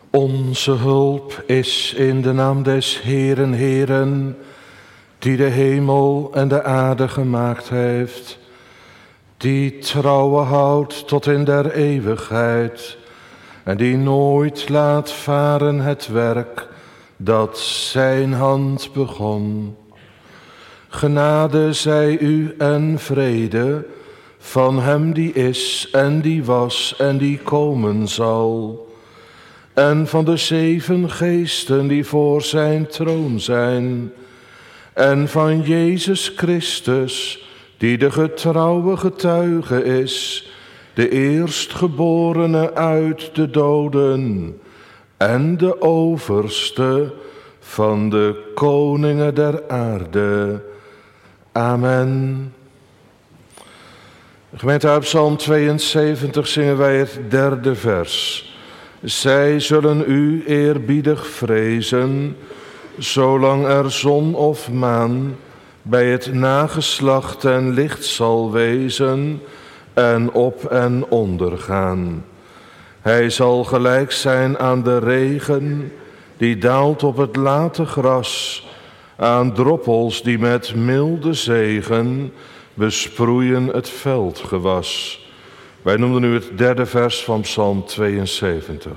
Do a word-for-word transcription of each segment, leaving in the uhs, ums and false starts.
Onze hulp is in de naam des Heeren, Heeren, die de hemel en de aarde gemaakt heeft, die trouwe houdt tot in der eeuwigheid en die nooit laat varen het werk dat zijn hand begon. Genade zij u en vrede van hem die is en die was en die komen zal, en van de zeven geesten die voor zijn troon zijn, en van Jezus Christus, die de getrouwe getuige is, de eerstgeborene uit de doden en de overste van de koningen der aarde. Amen. Gemeente, uit Psalm tweeënzeventig zingen wij het derde vers. Zij zullen u eerbiedig vrezen, zolang er zon of maan bij het nageslacht en licht zal wezen en op en ondergaan. Hij zal gelijk zijn aan de regen die daalt op het late gras, aan droppels die met milde zegen besproeien het veldgewas. Wij noemden nu het derde vers van Psalm tweeënzeventig.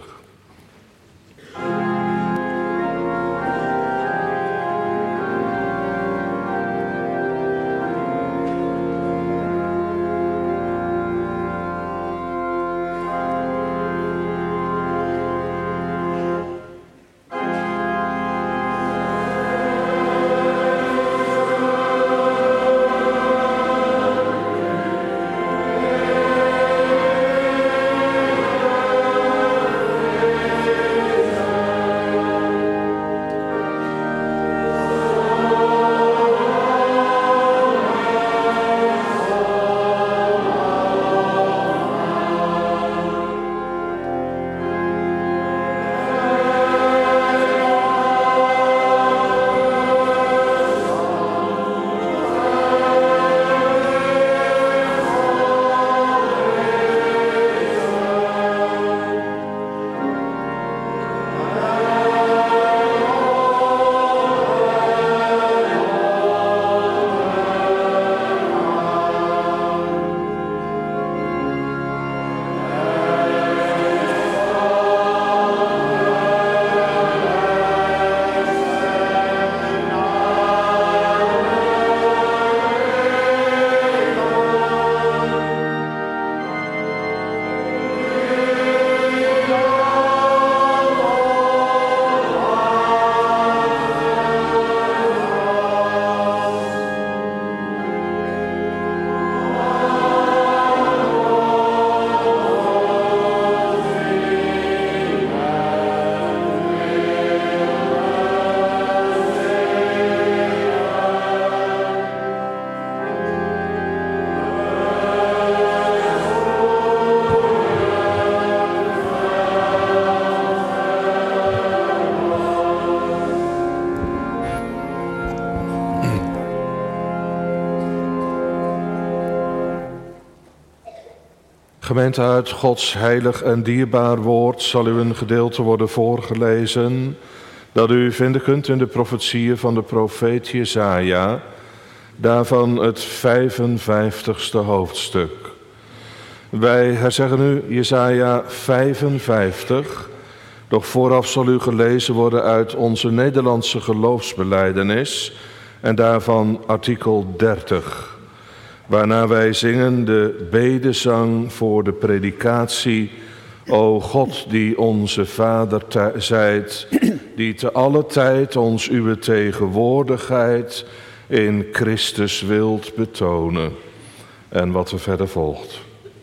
Gemeente, uit Gods heilig en dierbaar woord zal u een gedeelte worden voorgelezen dat u vinden kunt in de profetieën van de profeet Jesaja, daarvan het vijfenvijftigste hoofdstuk. Wij herzeggen nu Jesaja vijfenvijftig, doch vooraf zal u gelezen worden uit onze Nederlandse geloofsbelijdenis en daarvan artikel dertig. Waarna wij zingen de bedezang voor de predikatie. O God, die onze Vader zijt, die te alle tijd ons uw tegenwoordigheid in Christus wilt betonen. En wat er verder volgt.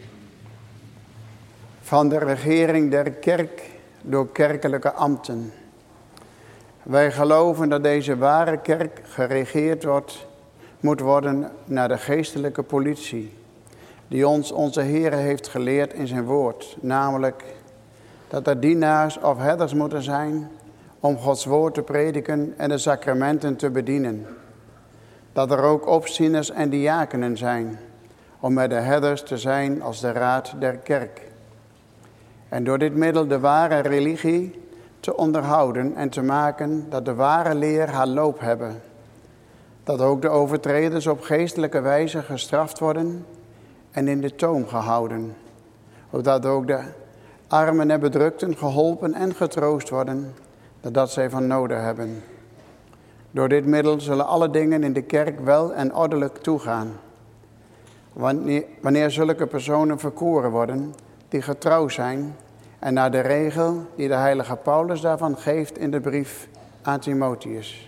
Van de regering der kerk door kerkelijke ambten. Wij geloven dat deze ware kerk geregeerd wordt moet worden naar de geestelijke politie, die ons onze Heere heeft geleerd in zijn woord, namelijk dat er dienaars of herders moeten zijn om Gods woord te prediken en de sacramenten te bedienen. Dat er ook opzieners en diakenen zijn, om met de herders te zijn als de raad der kerk. En door dit middel de ware religie te onderhouden en te maken dat de ware leer haar loop hebben. Dat ook de overtreders op geestelijke wijze gestraft worden en in de toom gehouden. Opdat ook de armen en bedrukten geholpen en getroost worden, dat zij van noden hebben. Door dit middel zullen alle dingen in de kerk wel en ordelijk toegaan. Wanneer, wanneer zulke personen verkoren worden, die getrouw zijn, en naar de regel die de heilige Paulus daarvan geeft in de brief aan Timotheus.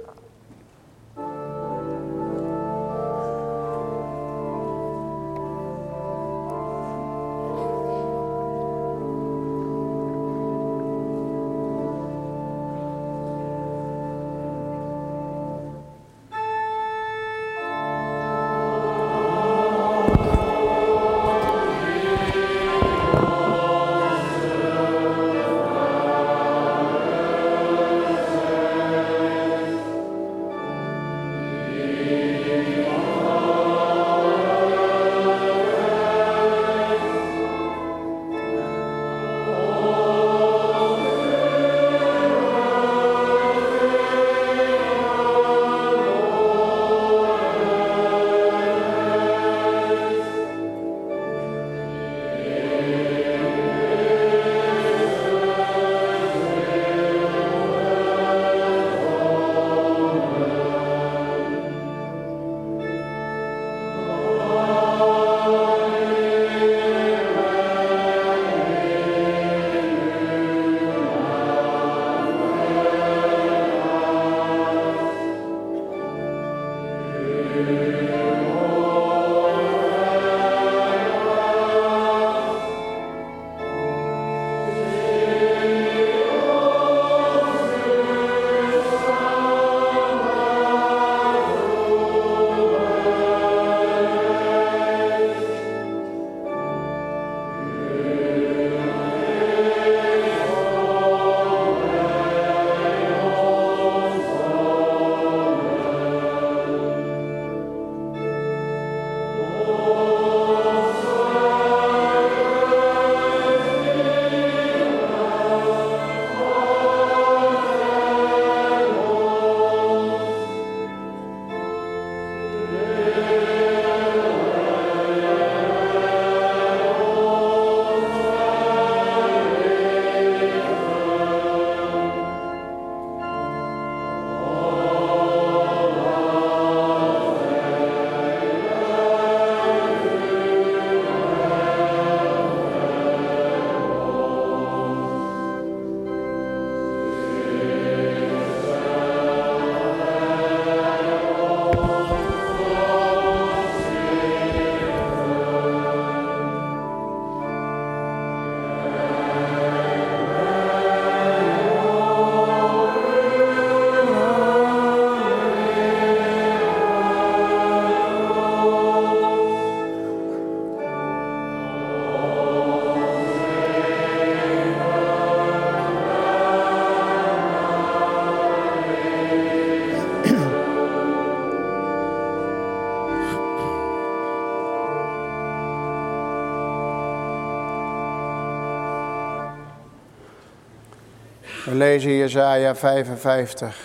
We lezen Jesaja vijfenvijftig.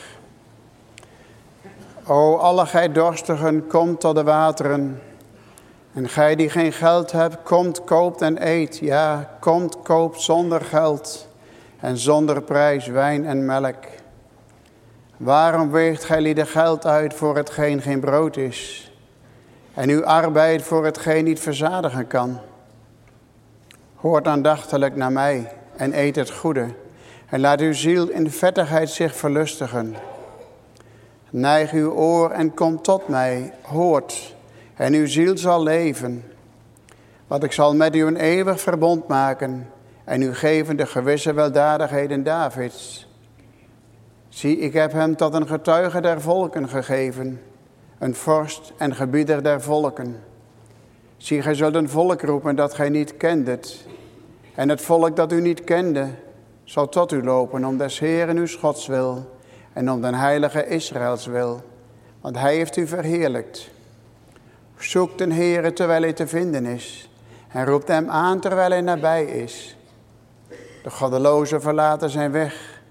O, alle gij dorstigen, komt tot de wateren. En gij die geen geld hebt, komt, koopt en eet. Ja, komt, koopt zonder geld en zonder prijs wijn en melk. Waarom weegt gij lieden geld uit voor hetgeen geen brood is? En uw arbeid voor hetgeen niet verzadigen kan? Hoort aandachtiglijk naar mij en eet het goede. En laat uw ziel in vettigheid zich verlustigen. Neig uw oor en kom tot mij, hoort, en uw ziel zal leven. Want ik zal met u een eeuwig verbond maken en u geven de gewisse weldadigheden Davids. Zie, ik heb hem tot een getuige der volken gegeven, een vorst en gebieder der volken. Zie, gij zult een volk roepen dat gij niet kendet, en het volk dat u niet kende, zal tot u lopen om des Heeren uw Gods wil en om den heilige Israëls wil, want hij heeft u verheerlijkt. Zoek den Heere terwijl hij te vinden is en roept hem aan terwijl hij nabij is. De goddelozen verlaten zijn weg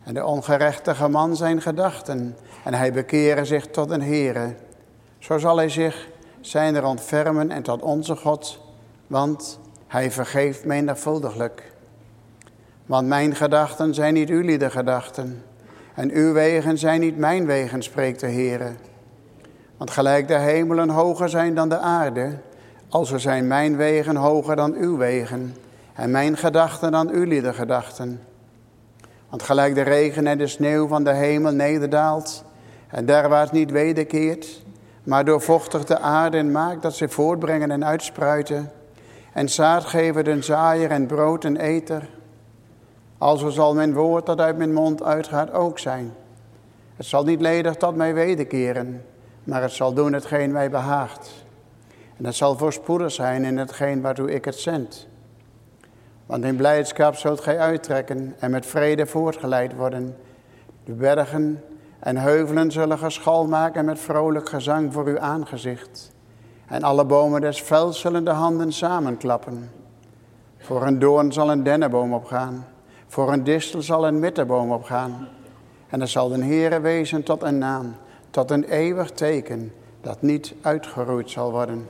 En de ongerechtige man zijn gedachten. En hij bekeren zich tot een Heere. Zo zal hij zich zijner ontfermen en tot onze God, want hij vergeeft menigvuldiglijk. Want mijn gedachten zijn niet uw de gedachten. En uw wegen zijn niet mijn wegen, spreekt de Heere. Want gelijk de hemelen hoger zijn dan de aarde, alzo zijn mijn wegen hoger dan uw wegen. En mijn gedachten dan uw de gedachten. Want gelijk de regen en de sneeuw van de hemel nederdaalt, en derwaarts niet wederkeert, maar doorvochtigt de aarde en maakt dat ze voortbrengen en uitspruiten, en zaad geven den zaaier en brood en eter. Alzo zal mijn woord dat uit mijn mond uitgaat ook zijn. Het zal niet ledig tot mij wederkeren, maar het zal doen hetgeen mij behaagt. En het zal voorspoedig zijn in hetgeen waartoe ik het zend. Want in blijdschap zult gij uittrekken en met vrede voortgeleid worden. De bergen en heuvelen zullen geschal maken met vrolijk gezang voor uw aangezicht. En alle bomen des velds zullen de handen samenklappen. Voor een doorn zal een dennenboom opgaan. Voor een distel zal een mittenboom opgaan. En er zal de Heere wezen tot een naam, tot een eeuwig teken, dat niet uitgeroeid zal worden.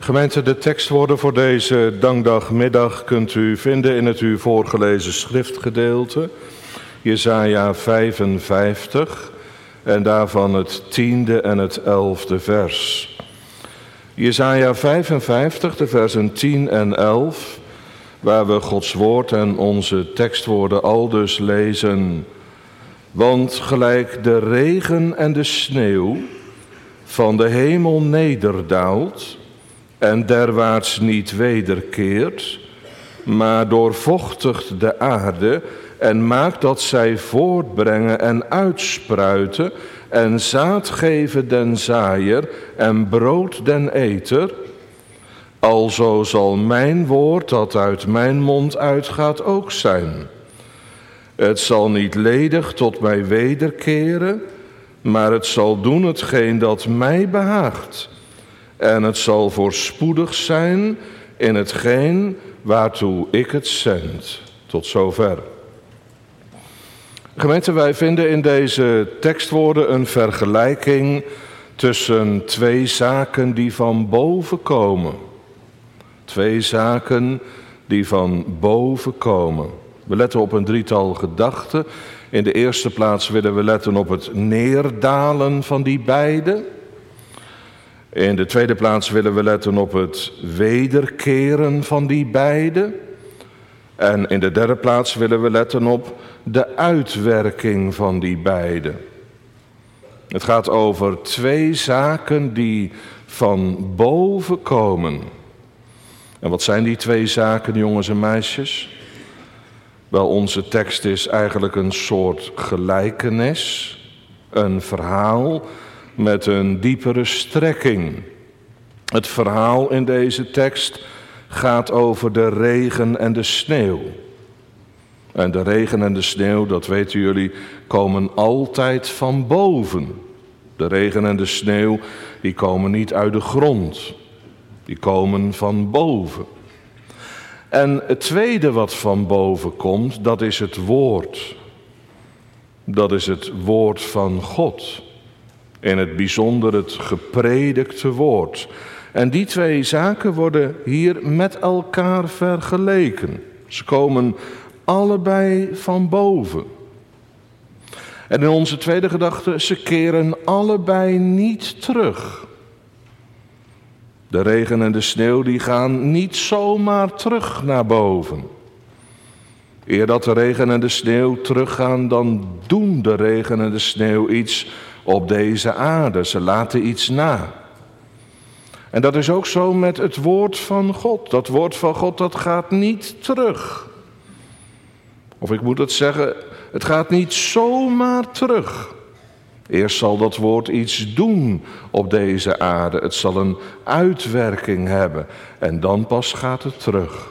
Gemeente, de tekstwoorden voor deze dankdagmiddag kunt u vinden in het u voorgelezen schriftgedeelte. Jesaja vijfenvijftig en daarvan het tiende en het elfde vers. Jesaja vijfenvijftig, de versen tien en elf, waar we Gods woord en onze tekstwoorden aldus lezen. Want gelijk de regen en de sneeuw van de hemel nederdaalt en derwaarts niet wederkeert, maar doorvochtigt de aarde en maakt dat zij voortbrengen en uitspruiten en zaad geven den zaaier en brood den eter, alzo zal mijn woord dat uit mijn mond uitgaat ook zijn. Het zal niet ledig tot mij wederkeren, maar het zal doen hetgeen dat mij behaagt. En het zal voorspoedig zijn in hetgeen waartoe ik het zend. Tot zover. Gemeente, wij vinden in deze tekstwoorden een vergelijking tussen twee zaken die van boven komen. Twee zaken die van boven komen. We letten op een drietal gedachten. In de eerste plaats willen we letten op het neerdalen van die beide. In de tweede plaats willen we letten op het wederkeren van die beide. En in de derde plaats willen we letten op de uitwerking van die beide. Het gaat over twee zaken die van boven komen. En wat zijn die twee zaken, jongens en meisjes? Wel, onze tekst is eigenlijk een soort gelijkenis, een verhaal met een diepere strekking. Het verhaal in deze tekst gaat over de regen en de sneeuw. En de regen en de sneeuw, dat weten jullie, komen altijd van boven. De regen en de sneeuw, die komen niet uit de grond. Die komen van boven. En het tweede wat van boven komt, dat is het woord. Dat is het woord van God. In het bijzonder het gepredikte woord. En die twee zaken worden hier met elkaar vergeleken. Ze komen allebei van boven. En in onze tweede gedachte, ze keren allebei niet terug. De regen en de sneeuw die gaan niet zomaar terug naar boven. Eer dat de regen en de sneeuw teruggaan, dan doen de regen en de sneeuw iets op deze aarde. Ze laten iets na. En dat is ook zo met het woord van God. Dat woord van God, dat gaat niet terug. Of ik moet het zeggen, het gaat niet zomaar terug. Eerst zal dat woord iets doen op deze aarde. Het zal een uitwerking hebben. En dan pas gaat het terug.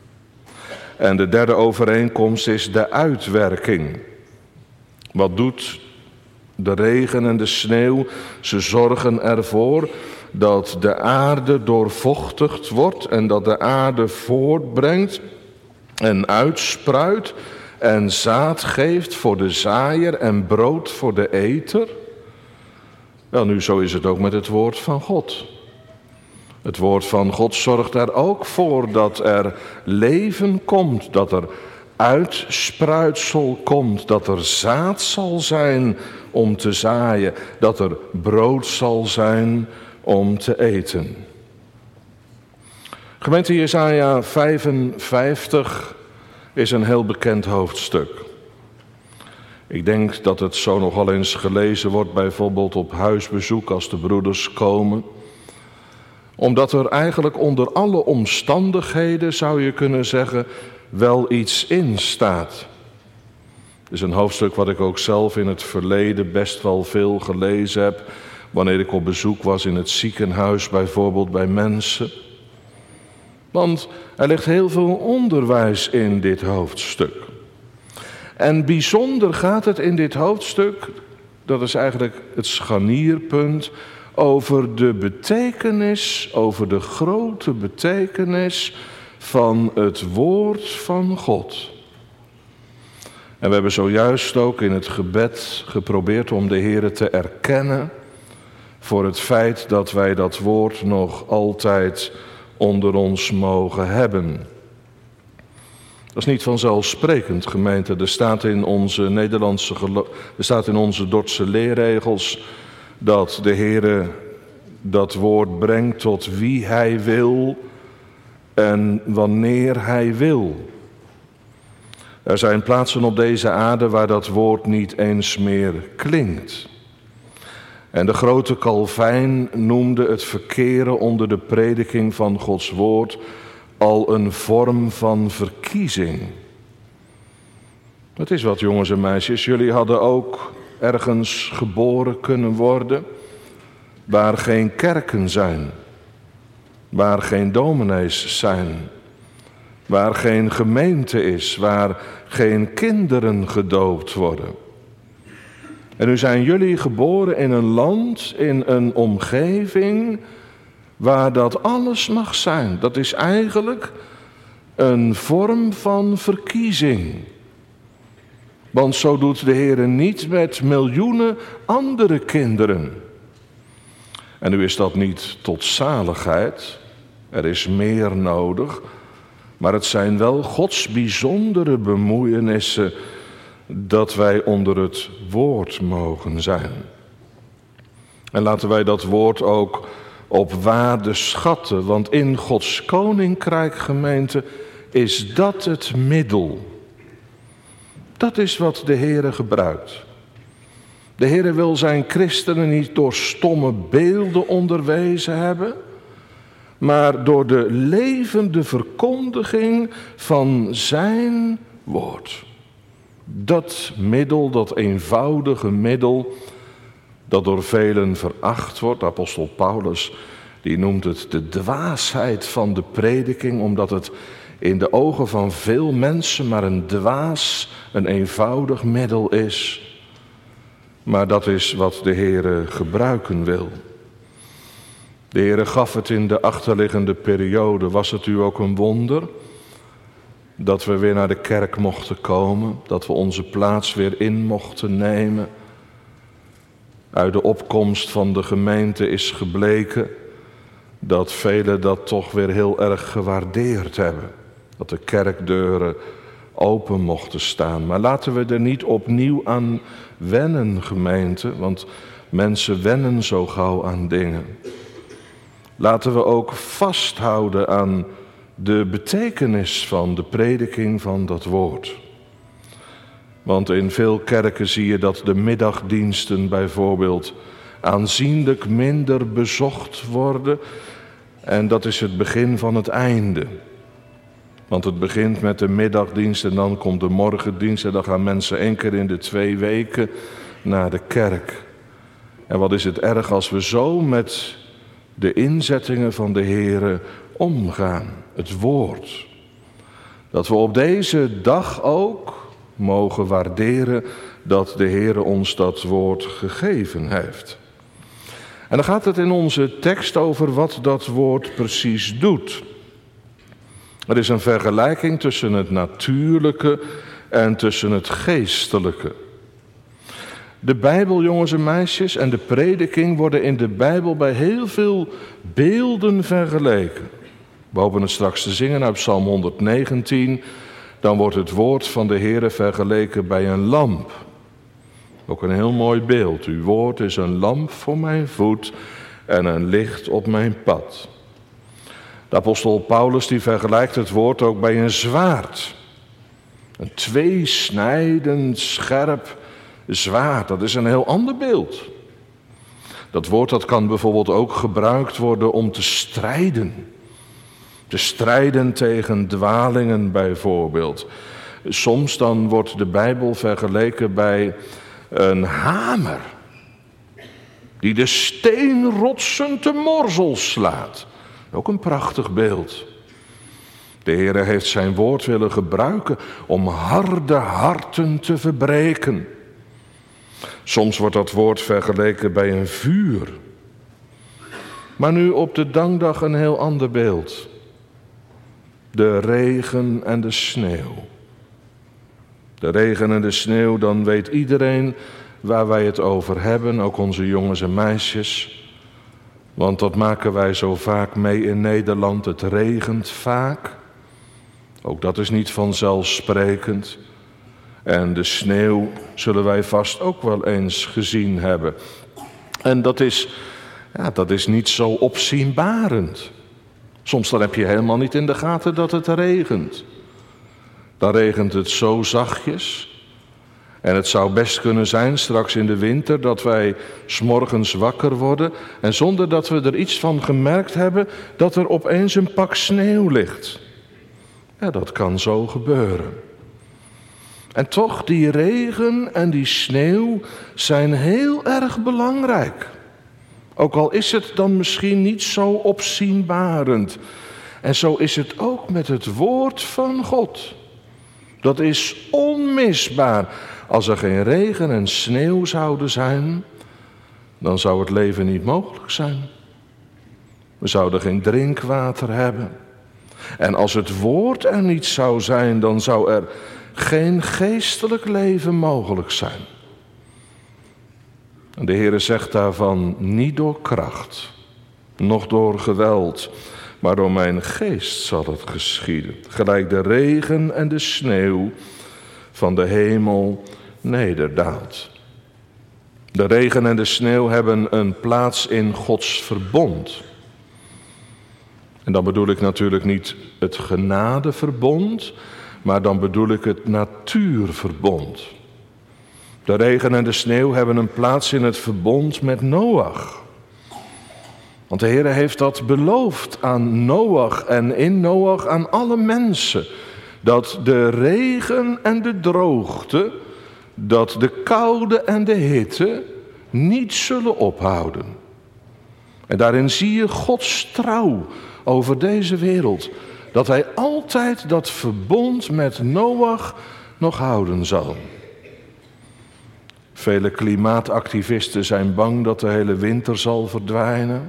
En de derde overeenkomst is de uitwerking. Wat doet de regen en de sneeuw? Ze zorgen ervoor dat de aarde doorvochtigd wordt en dat de aarde voortbrengt en uitspruit en zaad geeft voor de zaaier en brood voor de eter. Wel nu, zo is het ook met het woord van God. Het woord van God zorgt er ook voor dat er leven komt, dat er uitspruitsel komt, dat er zaad zal zijn om te zaaien, dat er brood zal zijn om te eten. Gemeente, Jesaja vijfenvijftig is een heel bekend hoofdstuk. Ik denk dat het zo nogal eens gelezen wordt, bijvoorbeeld op huisbezoek als de broeders komen. Omdat er eigenlijk onder alle omstandigheden, zou je kunnen zeggen, wel iets in staat. Het is een hoofdstuk wat ik ook zelf in het verleden best wel veel gelezen heb, wanneer ik op bezoek was in het ziekenhuis, bijvoorbeeld bij mensen. Want er ligt heel veel onderwijs in dit hoofdstuk. En bijzonder gaat het in dit hoofdstuk, dat is eigenlijk het scharnierpunt, over de betekenis, over de grote betekenis van het woord van God. En we hebben zojuist ook in het gebed geprobeerd om de Heere te erkennen voor het feit dat wij dat woord nog altijd onder ons mogen hebben. Dat is niet vanzelfsprekend, gemeente. Er staat in onze Nederlandse, er staat in onze Dordtse leerregels dat de Heere dat woord brengt tot wie Hij wil en wanneer Hij wil. Er zijn plaatsen op deze aarde waar dat woord niet eens meer klinkt. En de grote Calvijn noemde het verkeren onder de prediking van Gods woord al een vorm van verkiezing. Het is wat, jongens en meisjes. Jullie hadden ook ergens geboren kunnen worden waar geen kerken zijn, waar geen dominees zijn, waar geen gemeente is, waar geen kinderen gedoopt worden. En nu zijn jullie geboren in een land, in een omgeving waar dat alles mag zijn. Dat is eigenlijk een vorm van verkiezing. Want zo doet de Heer niet met miljoenen andere kinderen. En nu is dat niet tot zaligheid. Er is meer nodig. Maar het zijn wel Gods bijzondere bemoeienissen dat wij onder het woord mogen zijn. En laten wij dat woord ook op waarde schatten, want in Gods koninkrijk, gemeente, is dat het middel. Dat is wat de Heere gebruikt. De Heere wil zijn christenen niet door stomme beelden onderwezen hebben, maar door de levende verkondiging van zijn woord. Dat middel, dat eenvoudige middel, dat door velen veracht wordt. Apostel Paulus, die noemt het de dwaasheid van de prediking, omdat het in de ogen van veel mensen maar een dwaas, een eenvoudig middel is. Maar dat is wat de Heere gebruiken wil. De Heere gaf het in de achterliggende periode. Was het u ook een wonder dat we weer naar de kerk mochten komen, dat we onze plaats weer in mochten nemen? Uit de opkomst van de gemeente is gebleken dat velen dat toch weer heel erg gewaardeerd hebben. Dat de kerkdeuren open mochten staan. Maar laten we er niet opnieuw aan wennen, gemeente, want mensen wennen zo gauw aan dingen. Laten we ook vasthouden aan de betekenis van de prediking van dat woord. Want in veel kerken zie je dat de middagdiensten bijvoorbeeld aanzienlijk minder bezocht worden. En dat is het begin van het einde. Want het begint met de middagdienst en dan komt de morgendienst. En dan gaan mensen één keer in de twee weken naar de kerk. En wat is het erg als we zo met de inzettingen van de Heere omgaan. Het woord. Dat we op deze dag ook mogen waarderen dat de Heere ons dat woord gegeven heeft. En dan gaat het in onze tekst over wat dat woord precies doet. Er is een vergelijking tussen het natuurlijke en tussen het geestelijke. De Bijbel, jongens en meisjes, en de prediking worden in de Bijbel bij heel veel beelden vergeleken. We hopen het straks te zingen uit Psalm honderdnegentien. Dan wordt het woord van de Heere vergeleken bij een lamp. Ook een heel mooi beeld. Uw woord is een lamp voor mijn voet en een licht op mijn pad. De apostel Paulus die vergelijkt het woord ook bij een zwaard. Een tweesnijdend, scherp zwaard. Dat is een heel ander beeld. Dat woord dat kan bijvoorbeeld ook gebruikt worden om te strijden. Te strijden tegen dwalingen bijvoorbeeld. Soms dan wordt de Bijbel vergeleken bij een hamer. Die de steenrotsen te morsel slaat. Ook een prachtig beeld. De Heere heeft zijn woord willen gebruiken om harde harten te verbreken. Soms wordt dat woord vergeleken bij een vuur. Maar nu op de dankdag een heel ander beeld. De regen en de sneeuw. De regen en de sneeuw, dan weet iedereen waar wij het over hebben, ook onze jongens en meisjes. Want dat maken wij zo vaak mee in Nederland. Het regent vaak. Ook dat is niet vanzelfsprekend. En de sneeuw zullen wij vast ook wel eens gezien hebben. En dat is, ja, dat is niet zo opzienbarend. Soms dan heb je helemaal niet in de gaten dat het regent. Dan regent het zo zachtjes. En het zou best kunnen zijn straks in de winter dat wij 's morgens wakker worden en zonder dat we er iets van gemerkt hebben, dat er opeens een pak sneeuw ligt. Ja, dat kan zo gebeuren. En toch, die regen en die sneeuw zijn heel erg belangrijk. Ook al is het dan misschien niet zo opzienbarend. En zo is het ook met het woord van God. Dat is onmisbaar. Als er geen regen en sneeuw zouden zijn, dan zou het leven niet mogelijk zijn. We zouden geen drinkwater hebben. En als het woord er niet zou zijn, dan zou er geen geestelijk leven mogelijk zijn. En de Heere zegt daarvan, niet door kracht, noch door geweld, maar door mijn geest zal het geschieden. Gelijk de regen en de sneeuw van de hemel nederdaalt. De regen en de sneeuw hebben een plaats in Gods verbond. En dan bedoel ik natuurlijk niet het genadeverbond, maar dan bedoel ik het natuurverbond. De regen en de sneeuw hebben een plaats in het verbond met Noach. Want de Heer heeft dat beloofd aan Noach en in Noach aan alle mensen. Dat de regen en de droogte, dat de koude en de hitte niet zullen ophouden. En daarin zie je Gods trouw over deze wereld. Dat hij altijd dat verbond met Noach nog houden zal. Vele klimaatactivisten zijn bang dat de hele winter zal verdwijnen.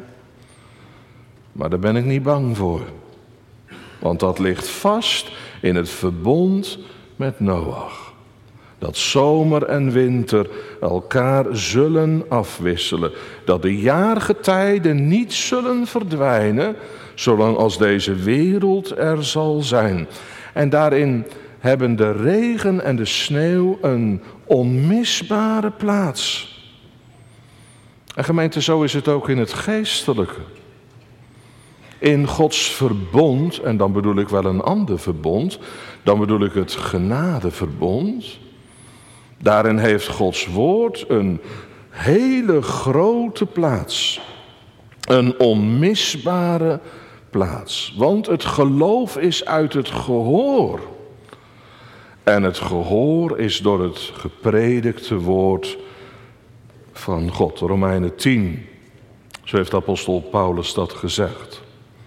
Maar daar ben ik niet bang voor. Want dat ligt vast in het verbond met Noach. Dat zomer en winter elkaar zullen afwisselen. Dat de jaargetijden niet zullen verdwijnen, zolang als deze wereld er zal zijn. En daarin hebben de regen en de sneeuw een onmisbare plaats. En gemeente, zo is het ook in het geestelijke. In Gods verbond, en dan bedoel ik wel een ander verbond, dan bedoel ik het genadeverbond. Daarin heeft Gods woord een hele grote plaats. Een onmisbare plaats. Want het geloof is uit het gehoor. En het gehoor is door het gepredikte woord van God. Romeinen tien, zo heeft apostel Paulus dat gezegd.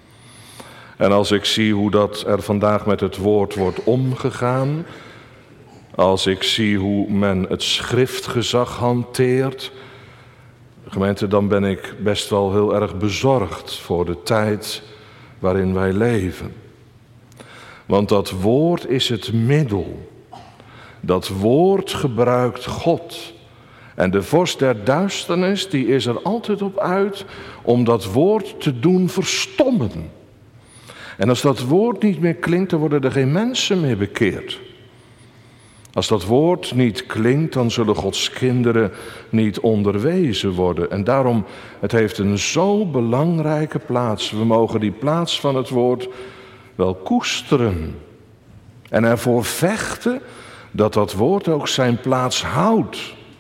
En als ik zie hoe dat er vandaag met het woord wordt omgegaan, als ik zie hoe men het schriftgezag hanteert, gemeente, dan ben ik best wel heel erg bezorgd voor de tijd waarin wij leven. Want dat woord is het middel. Dat woord gebruikt God. En de vorst der duisternis, die is er altijd op uit om dat woord te doen verstommen. En als dat woord niet meer klinkt, dan worden er geen mensen meer bekeerd. Als dat woord niet klinkt, dan zullen Gods kinderen niet onderwezen worden. En daarom, het heeft een zo belangrijke plaats. We mogen die plaats van het woord wel koesteren. En ervoor vechten dat dat woord ook zijn plaats houdt.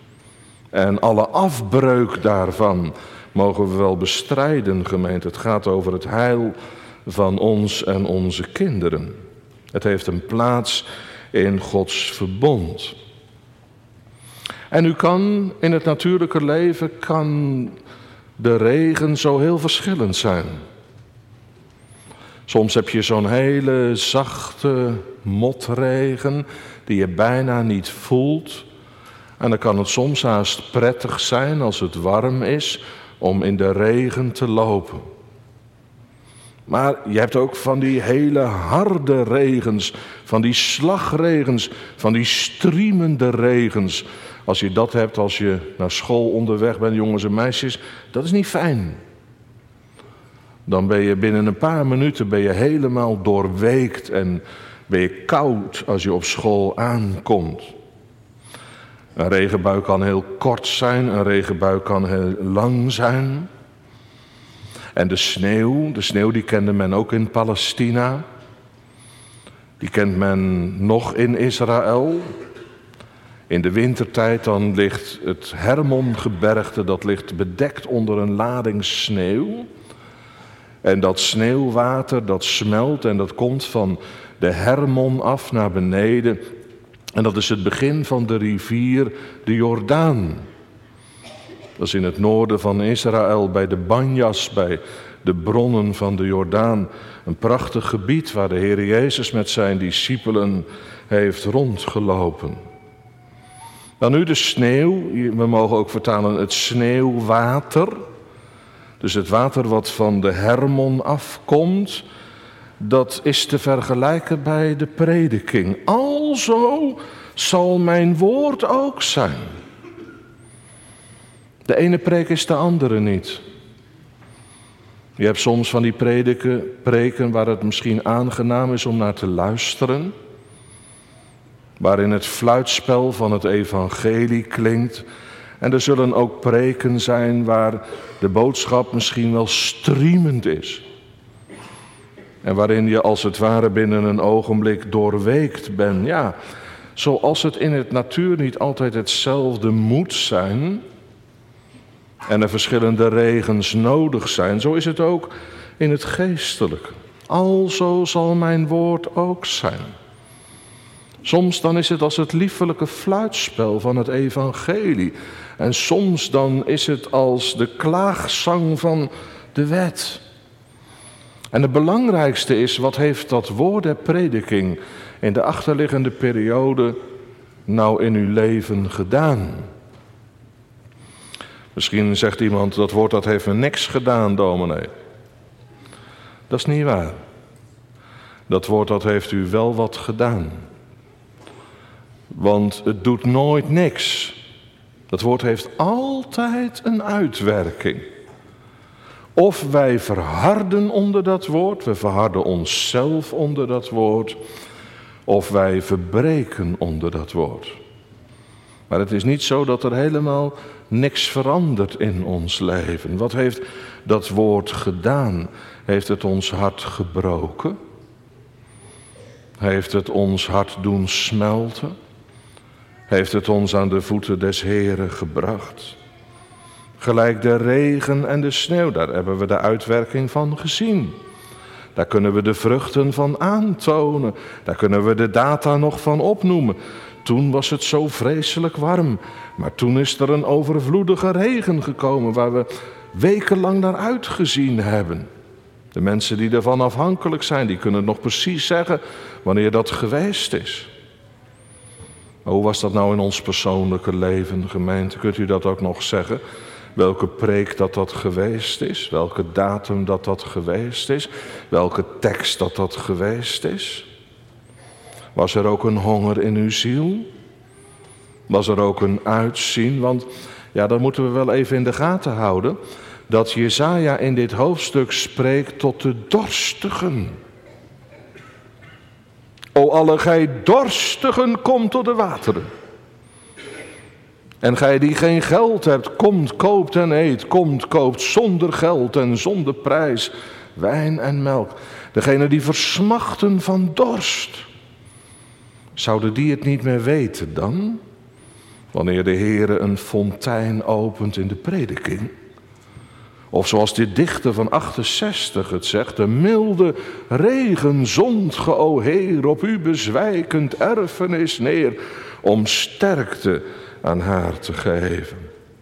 En alle afbreuk daarvan mogen we wel bestrijden, gemeente. Het gaat over het heil van ons en onze kinderen. Het heeft een plaats in Gods verbond. En u kan in het natuurlijke leven, kan de regen zo heel verschillend zijn. Soms heb je zo'n hele zachte motregen die je bijna niet voelt. En dan kan het soms haast prettig zijn als het warm is om in de regen te lopen. Maar je hebt ook van die hele harde regens, van die slagregens, van die striemende regens. Als je dat hebt als je naar school onderweg bent, jongens en meisjes, dat is niet fijn. Dan ben je binnen een paar minuten ben je helemaal doorweekt en ben je koud als je op school aankomt. Een regenbui kan heel kort zijn, een regenbui kan heel lang zijn. En de sneeuw, de sneeuw die kende men ook in Palestina. Die kent men nog in Israël. In de wintertijd dan ligt het Hermongebergte, dat ligt bedekt onder een lading sneeuw. En dat sneeuwwater dat smelt en dat komt van de Hermon af naar beneden. En dat is het begin van de rivier de Jordaan. Dat is in het noorden van Israël bij de Banjas, bij de bronnen van de Jordaan. Een prachtig gebied waar de Heer Jezus met zijn discipelen heeft rondgelopen. Dan nu de sneeuw, we mogen ook vertalen het sneeuwwater. Dus het water wat van de Hermon afkomt, dat is te vergelijken bij de prediking. Alzo zal mijn woord ook zijn. De ene preek is de andere niet. Je hebt soms van die prediken, preken waar het misschien aangenaam is om naar te luisteren. Waarin het fluitspel van het evangelie klinkt. En er zullen ook preken zijn waar de boodschap misschien wel striemend is. En waarin je als het ware binnen een ogenblik doorweekt bent. Ja, zoals het in het natuur niet altijd hetzelfde moet zijn. En er verschillende regens nodig zijn. Zo is het ook in het geestelijke. Alzo zal mijn woord ook zijn. Soms dan is het als het liefelijke fluitspel van het evangelie. En soms dan is het als de klaagzang van de wet. En het belangrijkste is, wat heeft dat woord der prediking in de achterliggende periode nou in uw leven gedaan? Misschien zegt iemand, dat woord dat heeft me niks gedaan, dominee. Dat is niet waar. Dat woord dat heeft u wel wat gedaan. Want het doet nooit niks. Dat woord heeft altijd een uitwerking. Of wij verharden onder dat woord, we verharden onszelf onder dat woord, of wij verbreken onder dat woord. Maar het is niet zo dat er helemaal niks verandert in ons leven. Wat heeft dat woord gedaan? Heeft het ons hart gebroken? Heeft het ons hart doen smelten? Heeft het ons aan de voeten des Heren gebracht? Gelijk de regen en de sneeuw, daar hebben we de uitwerking van gezien. Daar kunnen we de vruchten van aantonen. Daar kunnen we de data nog van opnoemen. Toen was het zo vreselijk warm. Maar toen is er een overvloedige regen gekomen waar we wekenlang naar uitgezien hebben. De mensen die ervan afhankelijk zijn, die kunnen nog precies zeggen wanneer dat geweest is. Maar hoe was dat nou in ons persoonlijke leven, gemeente? Kunt u dat ook nog zeggen? Welke preek dat dat geweest is? Welke datum dat dat geweest is? Welke tekst dat dat geweest is? Was er ook een honger in uw ziel? Was er ook een uitzien? Want ja, dat moeten we wel even in de gaten houden. Dat Jesaja in dit hoofdstuk spreekt tot de dorstigen. O alle gij dorstigen, kom tot de wateren. En gij die geen geld hebt, komt, koopt en eet. Komt, koopt zonder geld en zonder prijs wijn en melk. Degene die versmachten van dorst. Zouden die het niet meer weten dan? Wanneer de Heere een fontein opent in de prediking. Of zoals dit dichter van achtenzestig het zegt. De milde regen zond ge, o Heer, op uw bezwijkend erfenis neer. Om sterkte aan haar te geven.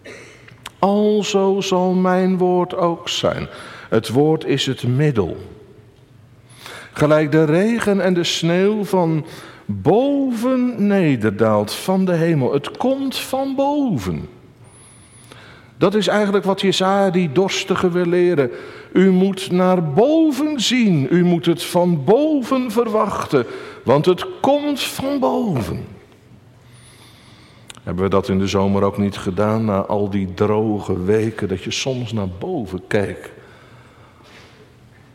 Alzo zal mijn woord ook zijn. Het woord is het middel. Gelijk de regen en de sneeuw van boven nederdaalt van de hemel. Het komt van boven. Dat is eigenlijk wat Jesaja die dorstige wil leren. U moet naar boven zien. U moet het van boven verwachten. Want het komt van boven. Hebben we dat in de zomer ook niet gedaan? Na al die droge weken dat je soms naar boven keek.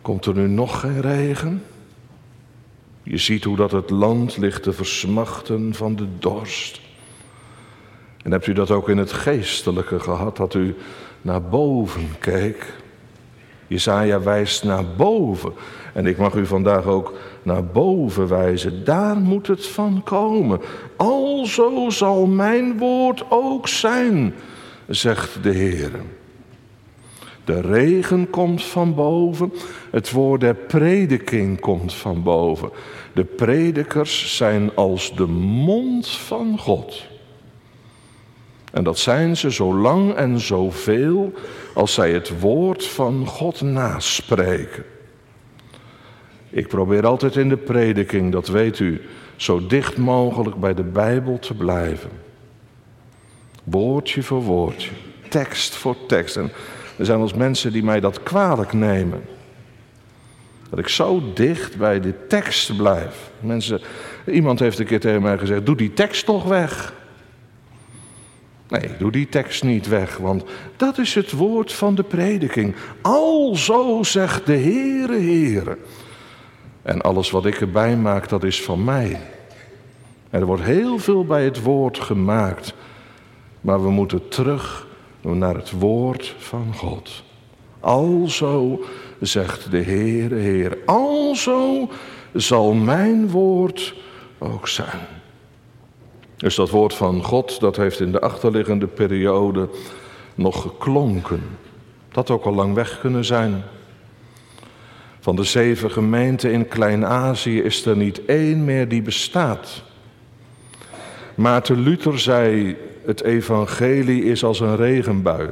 Komt er nu nog geen regen? Je ziet hoe dat het land ligt te versmachten van de dorst. En hebt u dat ook in het geestelijke gehad, dat u naar boven keek? Jesaja wijst naar boven. En ik mag u vandaag ook naar boven wijzen. Daar moet het van komen. Alzo zal mijn woord ook zijn, zegt de Heer. De regen komt van boven. Het woord der prediking komt van boven. De predikers zijn als de mond van God. En dat zijn ze zo lang en zoveel als zij het woord van God naspreken. Ik probeer altijd in de prediking, dat weet u, zo dicht mogelijk bij de Bijbel te blijven. Woordje voor woordje, tekst voor tekst. En er zijn als mensen die mij dat kwalijk nemen. Dat ik zo dicht bij de tekst blijf. Mensen, iemand heeft een keer tegen mij gezegd, doe die tekst toch weg. Nee, doe die tekst niet weg, want dat is het woord van de prediking. Alzo zegt de Heere, Heere. En alles wat ik erbij maak, dat is van mij. En er wordt heel veel bij het woord gemaakt. Maar we moeten terug naar het woord van God. Alzo zegt de Heere, Heere. Alzo zal mijn woord ook zijn. Dus dat woord van God, dat heeft in de achterliggende periode nog geklonken. Dat had ook al lang weg kunnen zijn. Van de zeven gemeenten in Klein-Azië is er niet één meer die bestaat. Maarten Luther zei, het evangelie is als een regenbui.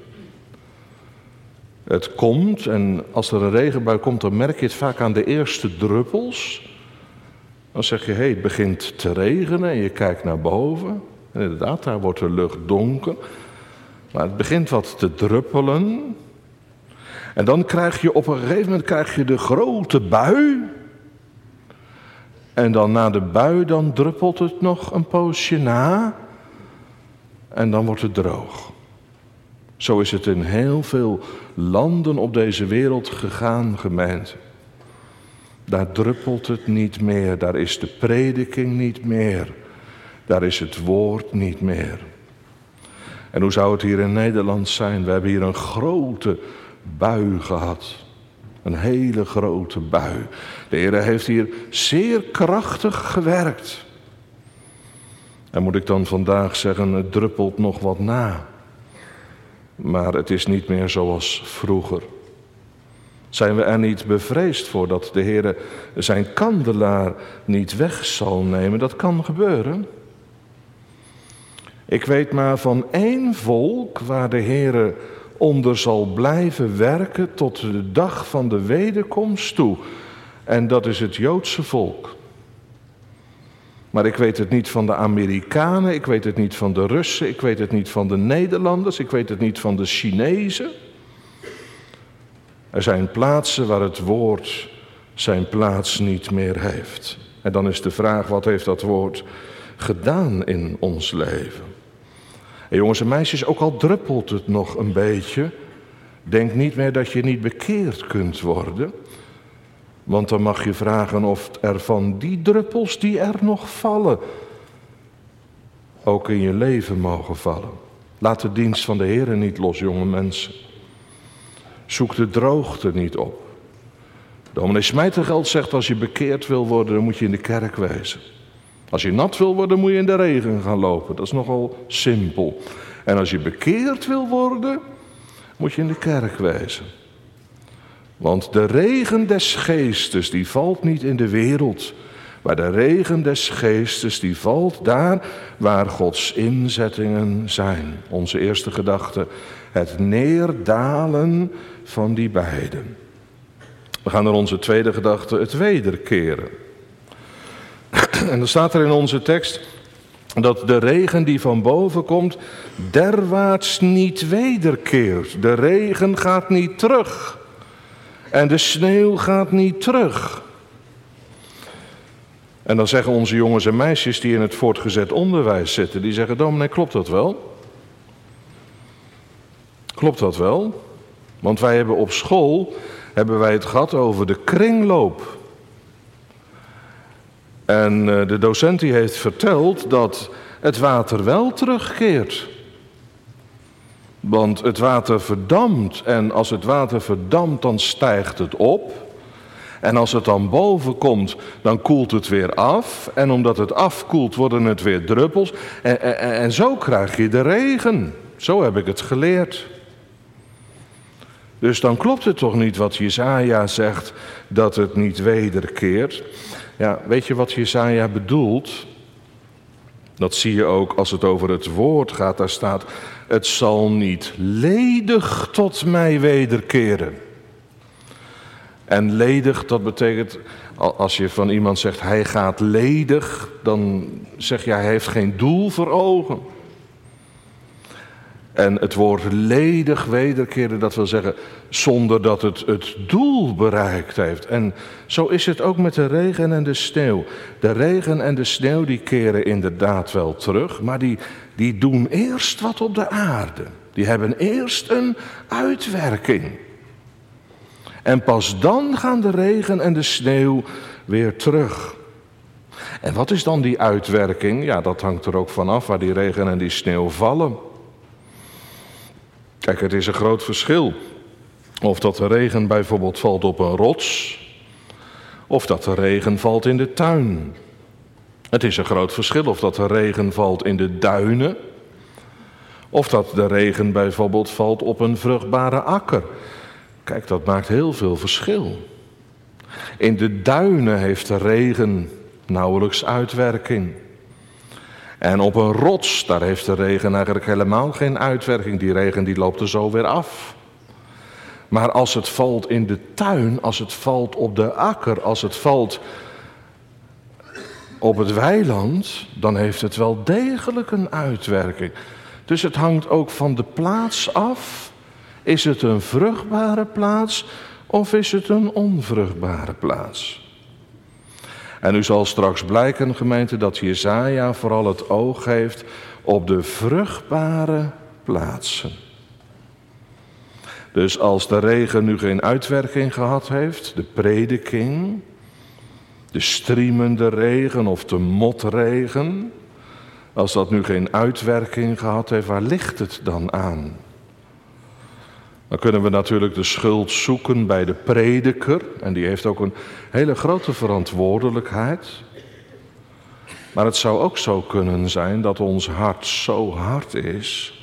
Het komt en als er een regenbui komt, dan merk je het vaak aan de eerste druppels. Dan zeg je, hé, hey, het begint te regenen en je kijkt naar boven. En inderdaad, daar wordt de lucht donker. Maar het begint wat te druppelen. En dan krijg je op een gegeven moment krijg je de grote bui. En dan na de bui, dan druppelt het nog een poosje na. En dan wordt het droog. Zo is het in heel veel landen op deze wereld gegaan, gemeente. Daar druppelt het niet meer, daar is de prediking niet meer. Daar is het woord niet meer. En hoe zou het hier in Nederland zijn? We hebben hier een grote bui gehad. Een hele grote bui. De Heer heeft hier zeer krachtig gewerkt. En moet ik dan vandaag zeggen, het druppelt nog wat na. Maar het is niet meer zoals vroeger. Zijn we er niet bevreesd voor dat de Heer zijn kandelaar niet weg zal nemen? Dat kan gebeuren. Ik weet maar van één volk waar de Heer onder zal blijven werken tot de dag van de wederkomst toe. En dat is het Joodse volk. Maar ik weet het niet van de Amerikanen, ik weet het niet van de Russen, ik weet het niet van de Nederlanders, ik weet het niet van de Chinezen. Er zijn plaatsen waar het woord zijn plaats niet meer heeft. En dan is de vraag, wat heeft dat woord gedaan in ons leven? En jongens en meisjes, ook al druppelt het nog een beetje, denk niet meer dat je niet bekeerd kunt worden. Want dan mag je vragen of er van die druppels die er nog vallen, ook in je leven mogen vallen. Laat de dienst van de Heer niet los, jonge mensen. Zoek de droogte niet op. Dominee Smijtergeld zegt, als je bekeerd wil worden, dan moet je in de kerk wezen. Als je nat wil worden, moet je in de regen gaan lopen. Dat is nogal simpel. En als je bekeerd wil worden, moet je in de kerk wezen. Want de regen des geestes, die valt niet in de wereld. Maar de regen des geestes, die valt daar waar Gods inzettingen zijn. Onze eerste gedachte, het neerdalen van die beiden. We gaan naar onze tweede gedachte, het wederkeren. En dan staat er in onze tekst dat de regen die van boven komt, derwaarts niet wederkeert. De regen gaat niet terug. En de sneeuw gaat niet terug. En dan zeggen onze jongens en meisjes die in het voortgezet onderwijs zitten, die zeggen, dominee, klopt dat wel? Klopt dat wel? Want wij hebben op school hebben wij het gehad over de kringloop. En de docent die heeft verteld dat het water wel terugkeert. Want het water verdampt en als het water verdampt dan stijgt het op. En als het dan boven komt dan koelt het weer af. En omdat het afkoelt worden het weer druppels. En, en, en zo krijg je de regen. Zo heb ik het geleerd. Dus dan klopt het toch niet wat Jesaja zegt dat het niet wederkeert. Ja, weet je wat Jesaja bedoelt? Dat zie je ook als het over het woord gaat. Daar staat, het zal niet ledig tot mij wederkeren. En ledig, dat betekent, als je van iemand zegt hij gaat ledig, dan zeg je hij heeft geen doel voor ogen. En het woord ledig wederkeren, dat wil zeggen zonder dat het het doel bereikt heeft. En zo is het ook met de regen en de sneeuw. De regen en de sneeuw die keren inderdaad wel terug, maar die, die doen eerst wat op de aarde. Die hebben eerst een uitwerking. En pas dan gaan de regen en de sneeuw weer terug. En wat is dan die uitwerking? Ja, dat hangt er ook vanaf waar die regen en die sneeuw vallen. Kijk, het is een groot verschil of dat de regen bijvoorbeeld valt op een rots, of dat de regen valt in de tuin. Het is een groot verschil of dat de regen valt in de duinen, of dat de regen bijvoorbeeld valt op een vruchtbare akker. Kijk, dat maakt heel veel verschil. In de duinen heeft de regen nauwelijks uitwerking. En op een rots, daar heeft de regen eigenlijk helemaal geen uitwerking. Die regen die loopt er zo weer af. Maar als het valt in de tuin, als het valt op de akker, als het valt op het weiland, dan heeft het wel degelijk een uitwerking. Dus het hangt ook van de plaats af. Is het een vruchtbare plaats of is het een onvruchtbare plaats? En nu zal straks blijken, gemeente, dat Jesaja vooral het oog heeft op de vruchtbare plaatsen. Dus als de regen nu geen uitwerking gehad heeft, de prediking, de striemende regen of de motregen, als dat nu geen uitwerking gehad heeft, waar ligt het dan aan? Dan kunnen we natuurlijk de schuld zoeken bij de prediker. En die heeft ook een hele grote verantwoordelijkheid. Maar het zou ook zo kunnen zijn dat ons hart zo hard is.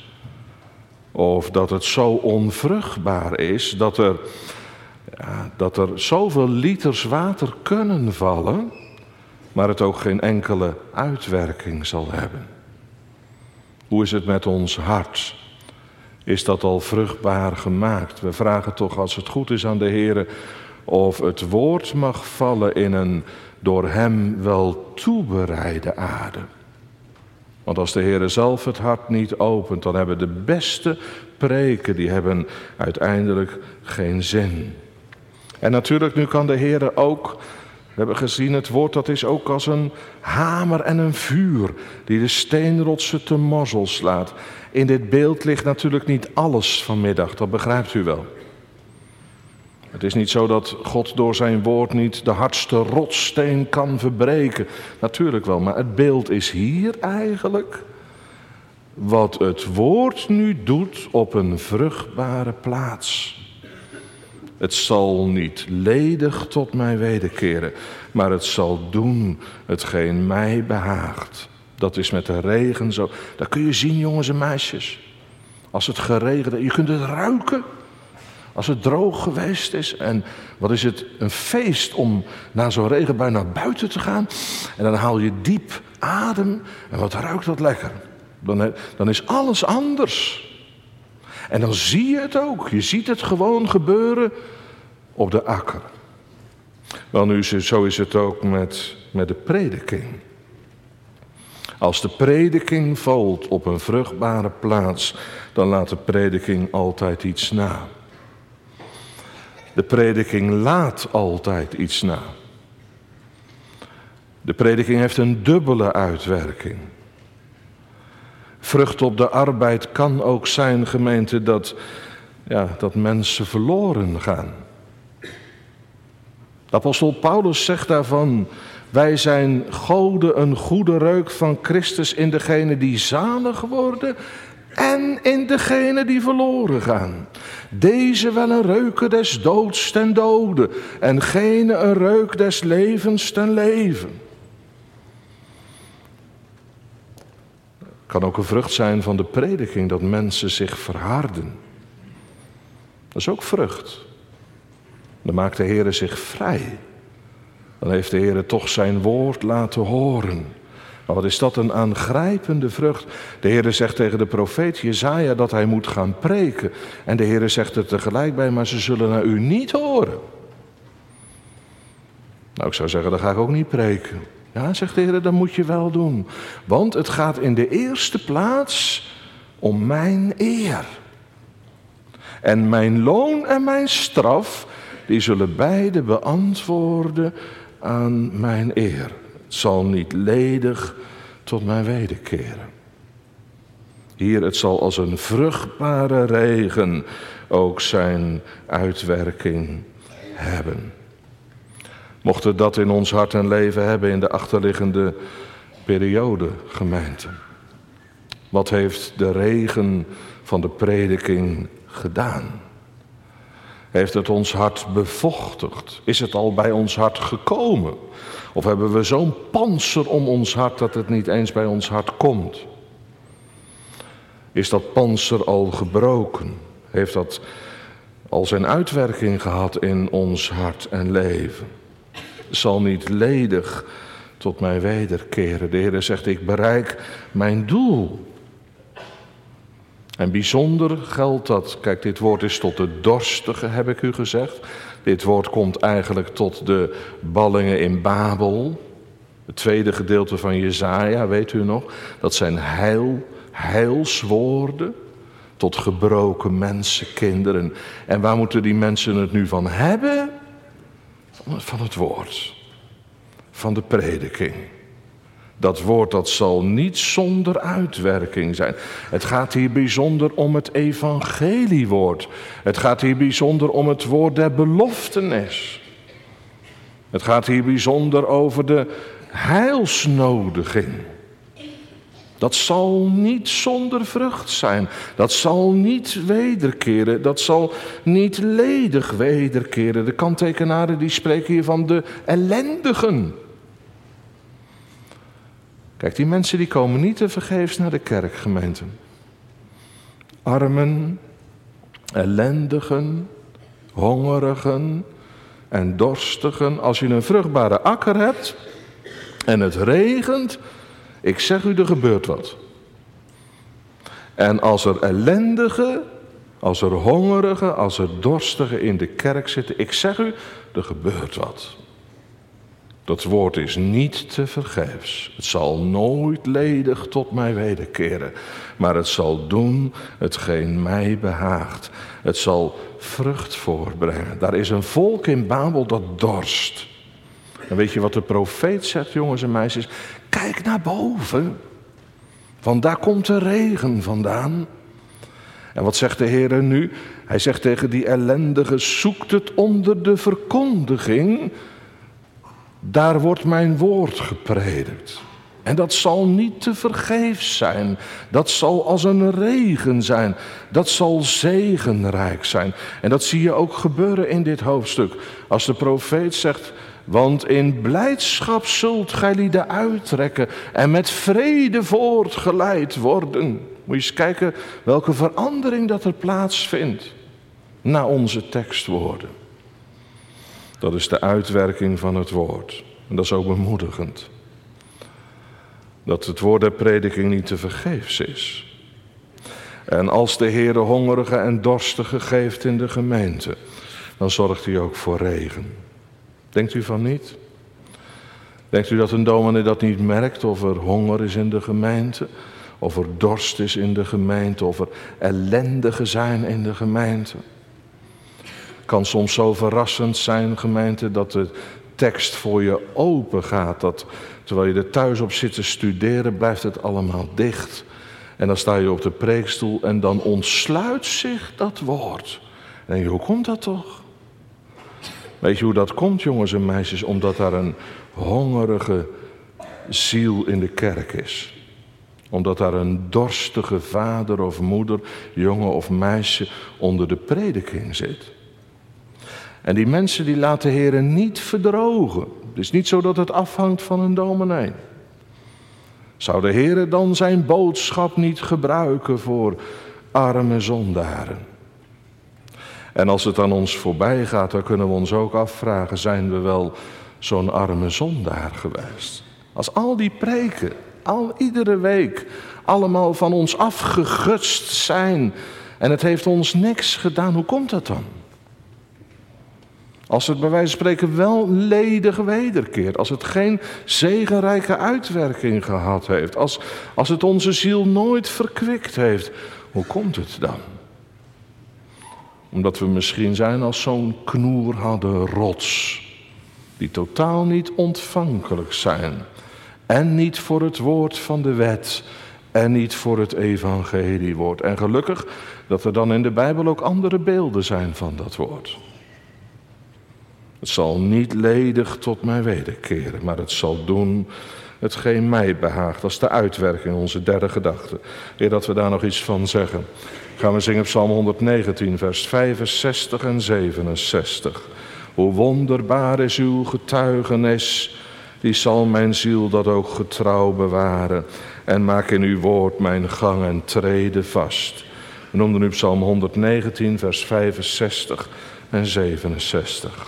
Of dat het zo onvruchtbaar is. Dat er, ja, dat er zoveel liters water kunnen vallen. Maar het ook geen enkele uitwerking zal hebben. Hoe is het met ons hart? Is dat al vruchtbaar gemaakt? We vragen toch als het goed is aan de Heere of het woord mag vallen in een door hem wel toebereide aarde. Want als de Heere zelf het hart niet opent, dan hebben de beste preken, die hebben uiteindelijk geen zin. En natuurlijk, nu kan de Heere ook, we hebben gezien, het woord dat is ook als een hamer en een vuur die de steenrotsen te morzel slaat. In dit beeld ligt natuurlijk niet alles vanmiddag, dat begrijpt u wel. Het is niet zo dat God door zijn woord niet de hardste rotssteen kan verbreken. Natuurlijk wel, maar het beeld is hier eigenlijk wat het woord nu doet op een vruchtbare plaats. Het zal niet ledig tot mij wederkeren, maar het zal doen hetgeen mij behaagt. Dat is met de regen zo. Dat kun je zien, jongens en meisjes. Als het geregend is, je kunt het ruiken. Als het droog geweest is. En wat is het een feest om na zo'n regenbui naar buiten te gaan. En dan haal je diep adem. En wat ruikt dat lekker. Dan, dan is alles anders. En dan zie je het ook. Je ziet het gewoon gebeuren op de akker. Wel nu, zo is het ook met, met de prediking. Als de prediking valt op een vruchtbare plaats, dan laat de prediking altijd iets na. De prediking laat altijd iets na. De prediking heeft een dubbele uitwerking. Vrucht op de arbeid kan ook zijn, gemeente, dat, ja, dat mensen verloren gaan. De apostel Paulus zegt daarvan: wij zijn Gode een goede reuk van Christus in degene die zalig worden en in degene die verloren gaan. Deze wel een reuke des doods ten dode en gene een reuk des levens ten leven. Het kan ook een vrucht zijn van de prediking dat mensen zich verharden. Dat is ook vrucht. Dan maakt de Heer zich vrij. Dan heeft de Heer toch zijn woord laten horen. Maar wat is dat een aangrijpende vrucht. De Heer zegt tegen de profeet Jesaja dat hij moet gaan preken. En de Heer zegt er tegelijk bij, maar ze zullen naar u niet horen. Nou, ik zou zeggen, dan ga ik ook niet preken. Ja, zegt de Heer, dat moet je wel doen. Want het gaat in de eerste plaats om mijn eer. En mijn loon en mijn straf, die zullen beide beantwoorden aan mijn eer. Het zal niet ledig tot mij wederkeren. Hier, het zal als een vruchtbare regen ook zijn uitwerking hebben. Mocht het dat in ons hart en leven hebben in de achterliggende periode, gemeente. Wat heeft de regen van de prediking gedaan? Heeft het ons hart bevochtigd? Is het al bij ons hart gekomen? Of hebben we zo'n pantser om ons hart dat het niet eens bij ons hart komt? Is dat pantser al gebroken? Heeft dat al zijn uitwerking gehad in ons hart en leven? Zal niet ledig tot mij wederkeren. De Heer zegt, ik bereik mijn doel. En bijzonder geldt dat, kijk, dit woord is tot de dorstige, heb ik u gezegd. Dit woord komt eigenlijk tot de ballingen in Babel. Het tweede gedeelte van Jesaja, weet u nog? Dat zijn heil, heilswoorden tot gebroken mensenkinderen. En waar moeten die mensen het nu van hebben? Van het woord. Van de prediking. Dat woord dat zal niet zonder uitwerking zijn. Het gaat hier bijzonder om het evangeliewoord. Het gaat hier bijzonder om het woord der beloftenis. Het gaat hier bijzonder over de heilsnodiging. Dat zal niet zonder vrucht zijn. Dat zal niet wederkeren. Dat zal niet ledig wederkeren. De kanttekenaren die spreken hier van de ellendigen. Kijk, die mensen die komen niet tevergeefs naar de kerk, gemeente. Armen, ellendigen, hongerigen en dorstigen. Als je een vruchtbare akker hebt en het regent, ik zeg u, er gebeurt wat. En als er ellendigen, als er hongerigen, als er dorstigen in de kerk zitten, ik zeg u, er gebeurt wat. Dat woord is niet te vergeefs. Het zal nooit ledig tot mij wederkeren. Maar het zal doen hetgeen mij behaagt. Het zal vrucht voortbrengen. Daar is een volk in Babel dat dorst. En weet je wat de profeet zegt, jongens en meisjes? Kijk naar boven. Want daar komt de regen vandaan. En wat zegt de Heer nu? Hij zegt tegen die ellendigen, zoekt het onder de verkondiging. Daar wordt mijn woord gepredikt. En dat zal niet te vergeefs zijn. Dat zal als een regen zijn. Dat zal zegenrijk zijn. En dat zie je ook gebeuren in dit hoofdstuk. Als de profeet zegt, want in blijdschap zult gij lieden uittrekken en met vrede voortgeleid worden. Moet je eens kijken welke verandering dat er plaatsvindt na onze tekstwoorden. Dat is de uitwerking van het woord. En dat is ook bemoedigend. Dat het woord der prediking niet te vergeefs is. En als de Heer hongerige en dorstige geeft in de gemeente, dan zorgt hij ook voor regen. Denkt u van niet? Denkt u dat een dominee dat niet merkt of er honger is in de gemeente? Of er dorst is in de gemeente? Of er ellendigen zijn in de gemeente? Het kan soms zo verrassend zijn, gemeente, dat de tekst voor je open gaat. Dat terwijl je er thuis op zit te studeren, blijft het allemaal dicht. En dan sta je op de preekstoel en dan ontsluit zich dat woord. En denk je, hoe komt dat toch? Weet je hoe dat komt, jongens en meisjes? Omdat daar een hongerige ziel in de kerk is. Omdat daar een dorstige vader of moeder, jongen of meisje onder de prediking zit. En die mensen die laten de Heer niet verdrogen. Het is niet zo dat het afhangt van een dominee. Zou de Heer dan zijn boodschap niet gebruiken voor arme zondaren? En als het aan ons voorbij gaat, dan kunnen we ons ook afvragen, zijn we wel zo'n arme zondaar geweest? Als al die preken, al iedere week, allemaal van ons afgegutst zijn en het heeft ons niks gedaan, hoe komt dat dan? Als het bij wijze van spreken wel ledig wederkeert, als het geen zegenrijke uitwerking gehad heeft, als, als het onze ziel nooit verkwikt heeft, hoe komt het dan? Omdat we misschien zijn als zo'n knoerharde rots, die totaal niet ontvankelijk zijn. En niet voor het woord van de wet, en niet voor het evangeliewoord. En gelukkig dat er dan in de Bijbel ook andere beelden zijn van dat woord. Het zal niet ledig tot mij wederkeren, maar het zal doen hetgeen mij behaagt. Dat is de uitwerking, onze derde gedachte. Eer dat we daar nog iets van zeggen, gaan we zingen Psalm honderdnegentien, vers vijfenzestig en zevenenzestig. Hoe wonderbaar is uw getuigenis, die zal mijn ziel dat ook getrouw bewaren. En maak in uw woord mijn gang en treden vast. We noemden nu Psalm honderdnegentien, vers vijfenzestig en zevenenzestig.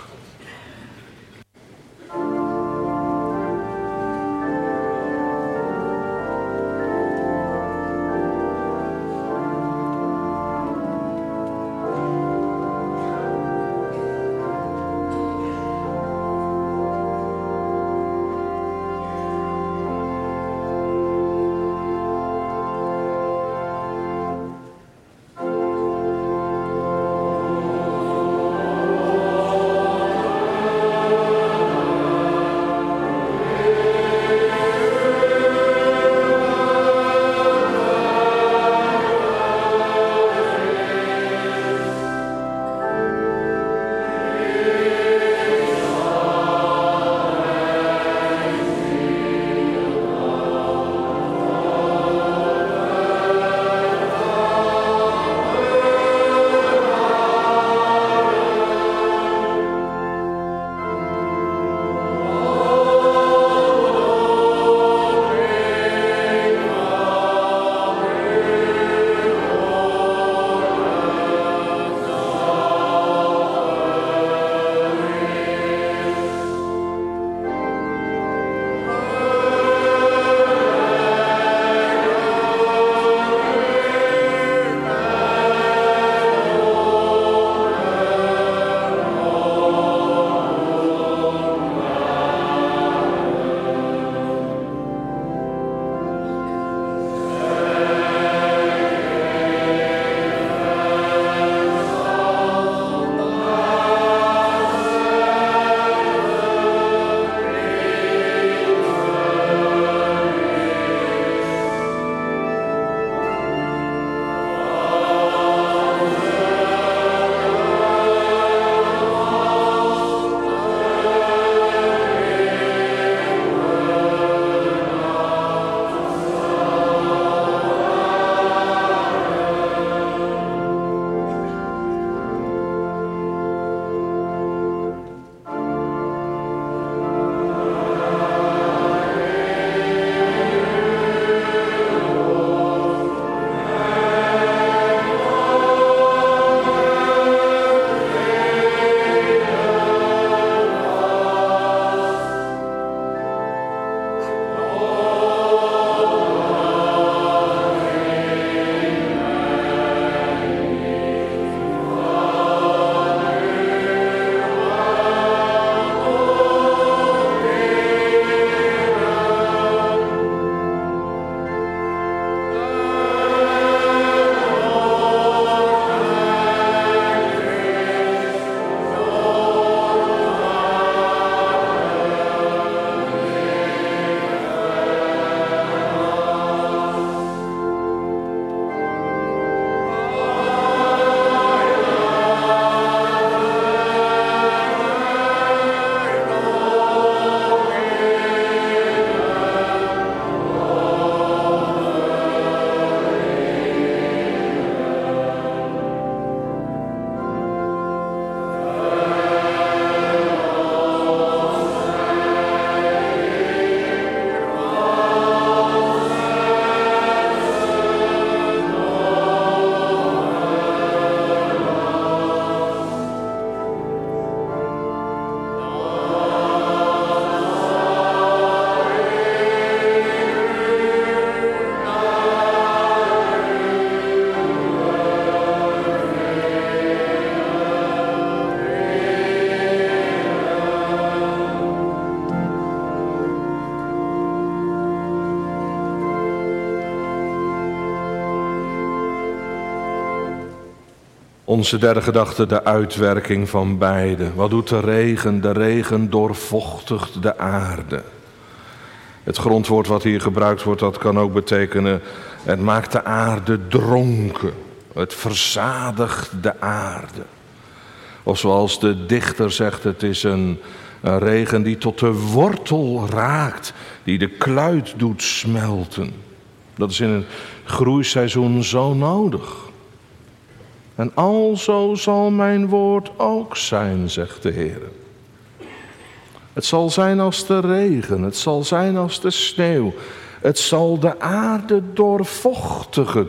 Onze derde gedachte, de uitwerking van beide. Wat doet de regen? De regen doorvochtigt de aarde. Het grondwoord wat hier gebruikt wordt, dat kan ook betekenen, het maakt de aarde dronken. Het verzadigt de aarde. Of zoals de dichter zegt, het is een, een regen die tot de wortel raakt, die de kluit doet smelten. Dat is in het groeiseizoen zo nodig. En alzo zal mijn woord ook zijn, zegt de Heer. Het zal zijn als de regen, het zal zijn als de sneeuw. Het zal de aarde doorvochtigen.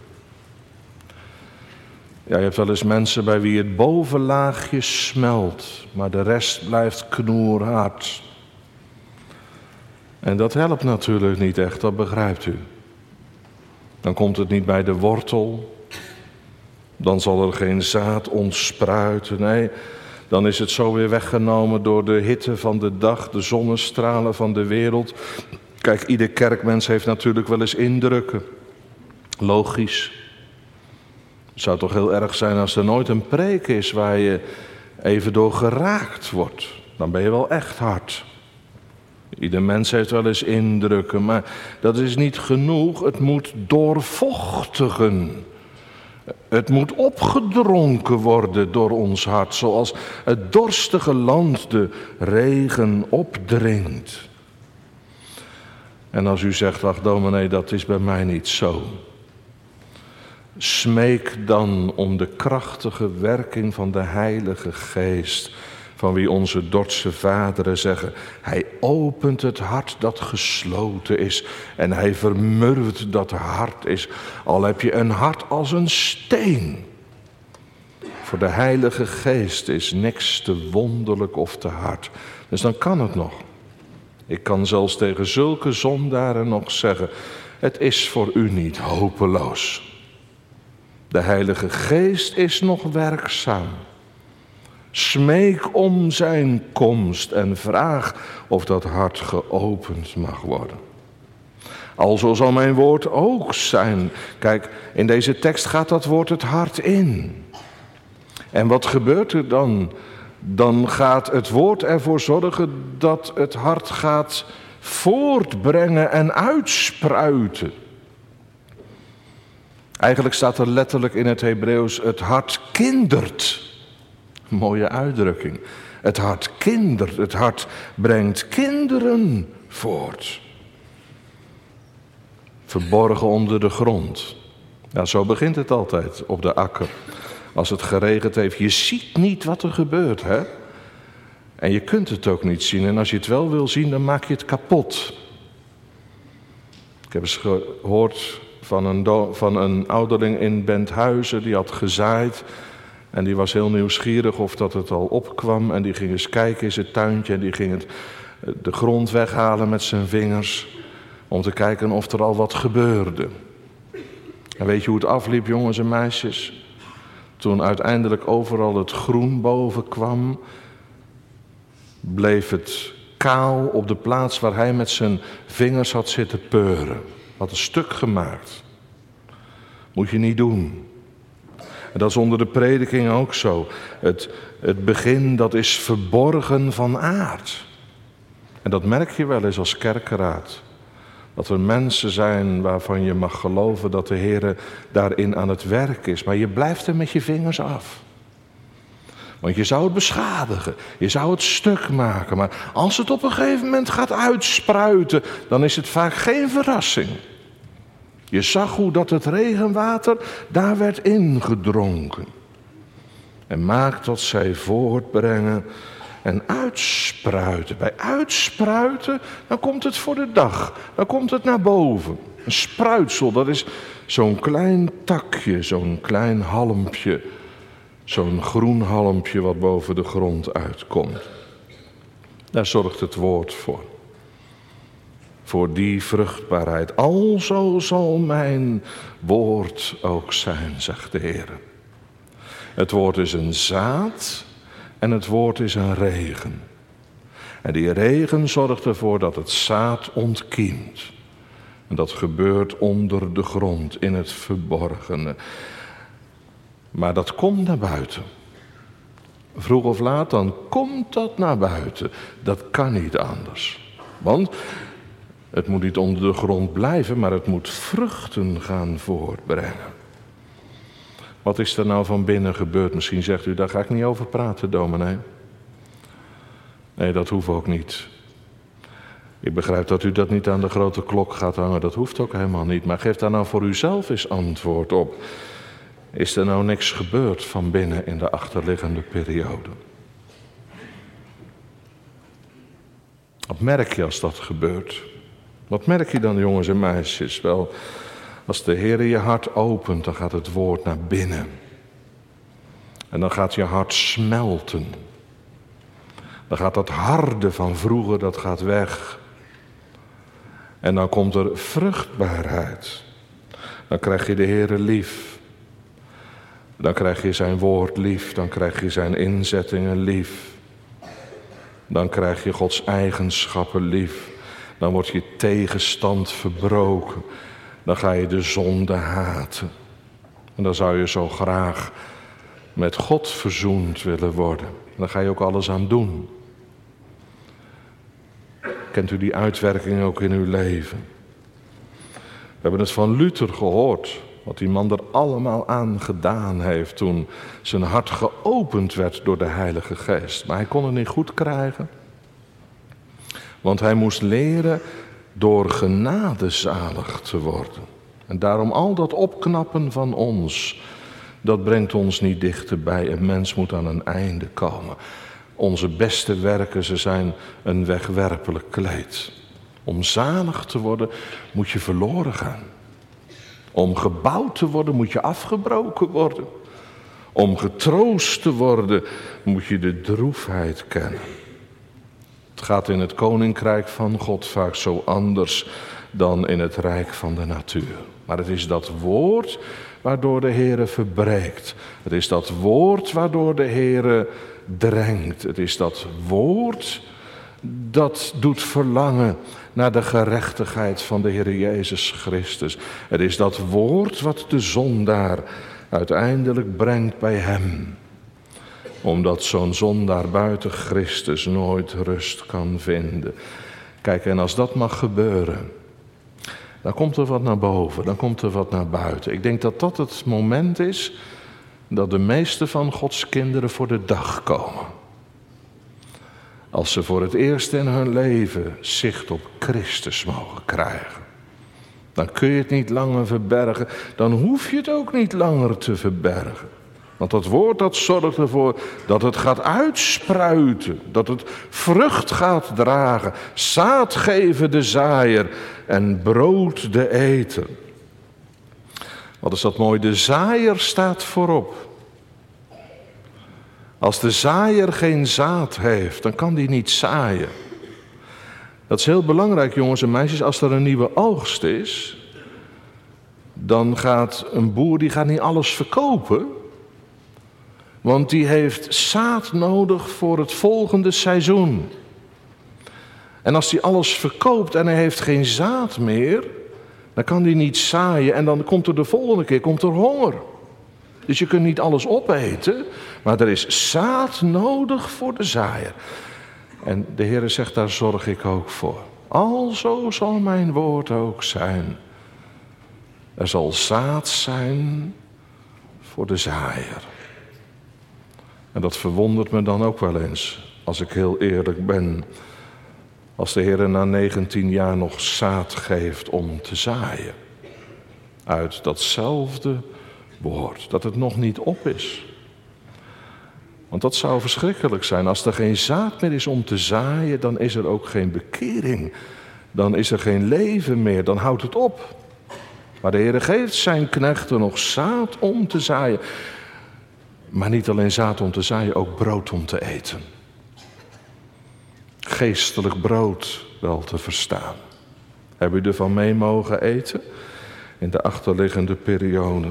Ja, je hebt wel eens mensen bij wie het bovenlaagje smelt, maar de rest blijft knoerhard. En dat helpt natuurlijk niet echt, dat begrijpt u. Dan komt het niet bij de wortel. Dan zal er geen zaad ontspruiten. Nee, dan is het zo weer weggenomen door de hitte van de dag, de zonnestralen van de wereld. Kijk, ieder kerkmens heeft natuurlijk wel eens indrukken. Logisch. Het zou toch heel erg zijn als er nooit een preek is waar je even door geraakt wordt. Dan ben je wel echt hard. Ieder mens heeft wel eens indrukken, maar dat is niet genoeg. Het moet doorvochtigen. Het moet opgedronken worden door ons hart, zoals het dorstige land de regen opdringt. En als u zegt, ach dominee, dat is bij mij niet zo. Smeek dan om de krachtige werking van de Heilige Geest, van wie onze Dordtse vaderen zeggen, hij opent het hart dat gesloten is en hij vermurwt dat hart is, al heb je een hart als een steen. Voor de Heilige Geest is niks te wonderlijk of te hard, dus dan kan het nog. Ik kan zelfs tegen zulke zondaren nog zeggen, het is voor u niet hopeloos. De Heilige Geest is nog werkzaam. Smeek om zijn komst en vraag of dat hart geopend mag worden. Alzo zal mijn woord ook zijn. Kijk, in deze tekst gaat dat woord het hart in. En wat gebeurt er dan? Dan gaat het woord ervoor zorgen dat het hart gaat voortbrengen en uitspruiten. Eigenlijk staat er letterlijk in het Hebreeuws, het hart kindert. Mooie uitdrukking. Het hart kindert, het hart brengt kinderen voort. Verborgen onder de grond. Ja, zo begint het altijd op de akker. Als het geregend heeft, je ziet niet wat er gebeurt, hè? En je kunt het ook niet zien. En als je het wel wil zien, dan maak je het kapot. Ik heb eens gehoord van een, do- van een ouderling in Benthuizen, die had gezaaid. En die was heel nieuwsgierig of dat het al opkwam. En die ging eens kijken in zijn tuintje en die ging het, de grond weghalen met zijn vingers. Om te kijken of er al wat gebeurde. En weet je hoe het afliep, jongens en meisjes? Toen uiteindelijk overal het groen boven kwam, bleef het kaal op de plaats waar hij met zijn vingers had zitten peuren. Had een stuk gemaakt. Moet je niet doen. En dat is onder de prediking ook zo. Het, het begin, dat is verborgen van aard. En dat merk je wel eens als kerkenraad. Dat er mensen zijn waarvan je mag geloven dat de Heer daarin aan het werk is. Maar je blijft er met je vingers af. Want je zou het beschadigen, je zou het stuk maken. Maar als het op een gegeven moment gaat uitspruiten, dan is het vaak geen verrassing. Je zag hoe dat het regenwater daar werd ingedronken. En maakt dat zij voortbrengen en uitspruiten. Bij uitspruiten, dan komt het voor de dag. Dan komt het naar boven. Een spruitsel, dat is zo'n klein takje, zo'n klein halmpje. Zo'n groen halmpje wat boven de grond uitkomt. Daar zorgt het woord voor. Voor die vruchtbaarheid. Alzo zal mijn woord ook zijn, zegt de Heer. Het woord is een zaad en het woord is een regen. En die regen zorgt ervoor dat het zaad ontkiemt. En dat gebeurt onder de grond, in het verborgene. Maar dat komt naar buiten. Vroeg of laat, dan komt dat naar buiten. Dat kan niet anders. Want het moet niet onder de grond blijven, maar het moet vruchten gaan voortbrengen. Wat is er nou van binnen gebeurd? Misschien zegt u, daar ga ik niet over praten, dominee. Nee, dat hoeft ook niet. Ik begrijp dat u dat niet aan de grote klok gaat hangen. Dat hoeft ook helemaal niet. Maar geef daar nou voor uzelf eens antwoord op. Is er nou niks gebeurd van binnen in de achterliggende periode? Wat merk je als dat gebeurt? Wat merk je dan, jongens en meisjes? Wel, als de Heer je hart opent, dan gaat het woord naar binnen. En dan gaat je hart smelten. Dan gaat dat harde van vroeger, dat gaat weg. En dan komt er vruchtbaarheid. Dan krijg je de Heere lief. Dan krijg je zijn woord lief. Dan krijg je zijn inzettingen lief. Dan krijg je Gods eigenschappen lief. Dan wordt je tegenstand verbroken. Dan ga je de zonde haten. En dan zou je zo graag met God verzoend willen worden. Dan ga je ook alles aan doen. Kent u die uitwerking ook in uw leven? We hebben het van Luther gehoord. Wat die man er allemaal aan gedaan heeft toen zijn hart geopend werd door de Heilige Geest. Maar hij kon het niet goed krijgen. Want hij moest leren door genade zalig te worden. En daarom al dat opknappen van ons, dat brengt ons niet dichterbij. Een mens moet aan een einde komen. Onze beste werken, ze zijn een wegwerpelijk kleed. Om zalig te worden moet je verloren gaan. Om gebouwd te worden moet je afgebroken worden. Om getroost te worden moet je de droefheid kennen. Het gaat in het koninkrijk van God vaak zo anders dan in het rijk van de natuur. Maar het is dat woord waardoor de Heere verbreekt. Het is dat woord waardoor de Heere drengt. Het is dat woord dat doet verlangen naar de gerechtigheid van de Heer Jezus Christus. Het is dat woord wat de zondaar uiteindelijk brengt bij hem. Omdat zo'n zondaar buiten Christus nooit rust kan vinden. Kijk, en als dat mag gebeuren, dan komt er wat naar boven, dan komt er wat naar buiten. Ik denk dat dat het moment is dat de meeste van Gods kinderen voor de dag komen. Als ze voor het eerst in hun leven zicht op Christus mogen krijgen. Dan kun je het niet langer verbergen, dan hoef je het ook niet langer te verbergen. Want dat woord dat zorgt ervoor dat het gaat uitspruiten, dat het vrucht gaat dragen, zaad geven de zaaier en brood de eter. Wat is dat mooi, de zaaier staat voorop. Als de zaaier geen zaad heeft, dan kan die niet zaaien. Dat is heel belangrijk, jongens en meisjes, als er een nieuwe oogst is, dan gaat een boer die gaat niet alles verkopen. Want die heeft zaad nodig voor het volgende seizoen. En als hij alles verkoopt en hij heeft geen zaad meer, dan kan hij niet zaaien en dan komt er de volgende keer komt er honger. Dus je kunt niet alles opeten, maar er is zaad nodig voor de zaaier. En de Heer zegt, daar zorg ik ook voor. Alzo zal mijn woord ook zijn. Er zal zaad zijn voor de zaaier. En dat verwondert me dan ook wel eens, als ik heel eerlijk ben. Als de Heer na negentien jaar nog zaad geeft om te zaaien. Uit datzelfde woord, dat het nog niet op is. Want dat zou verschrikkelijk zijn. Als er geen zaad meer is om te zaaien, dan is er ook geen bekering. Dan is er geen leven meer, dan houdt het op. Maar de Heer geeft zijn knechten nog zaad om te zaaien. Maar niet alleen zaad om te zaaien, ook brood om te eten. Geestelijk brood wel te verstaan. Hebben u ervan mee mogen eten in de achterliggende periode?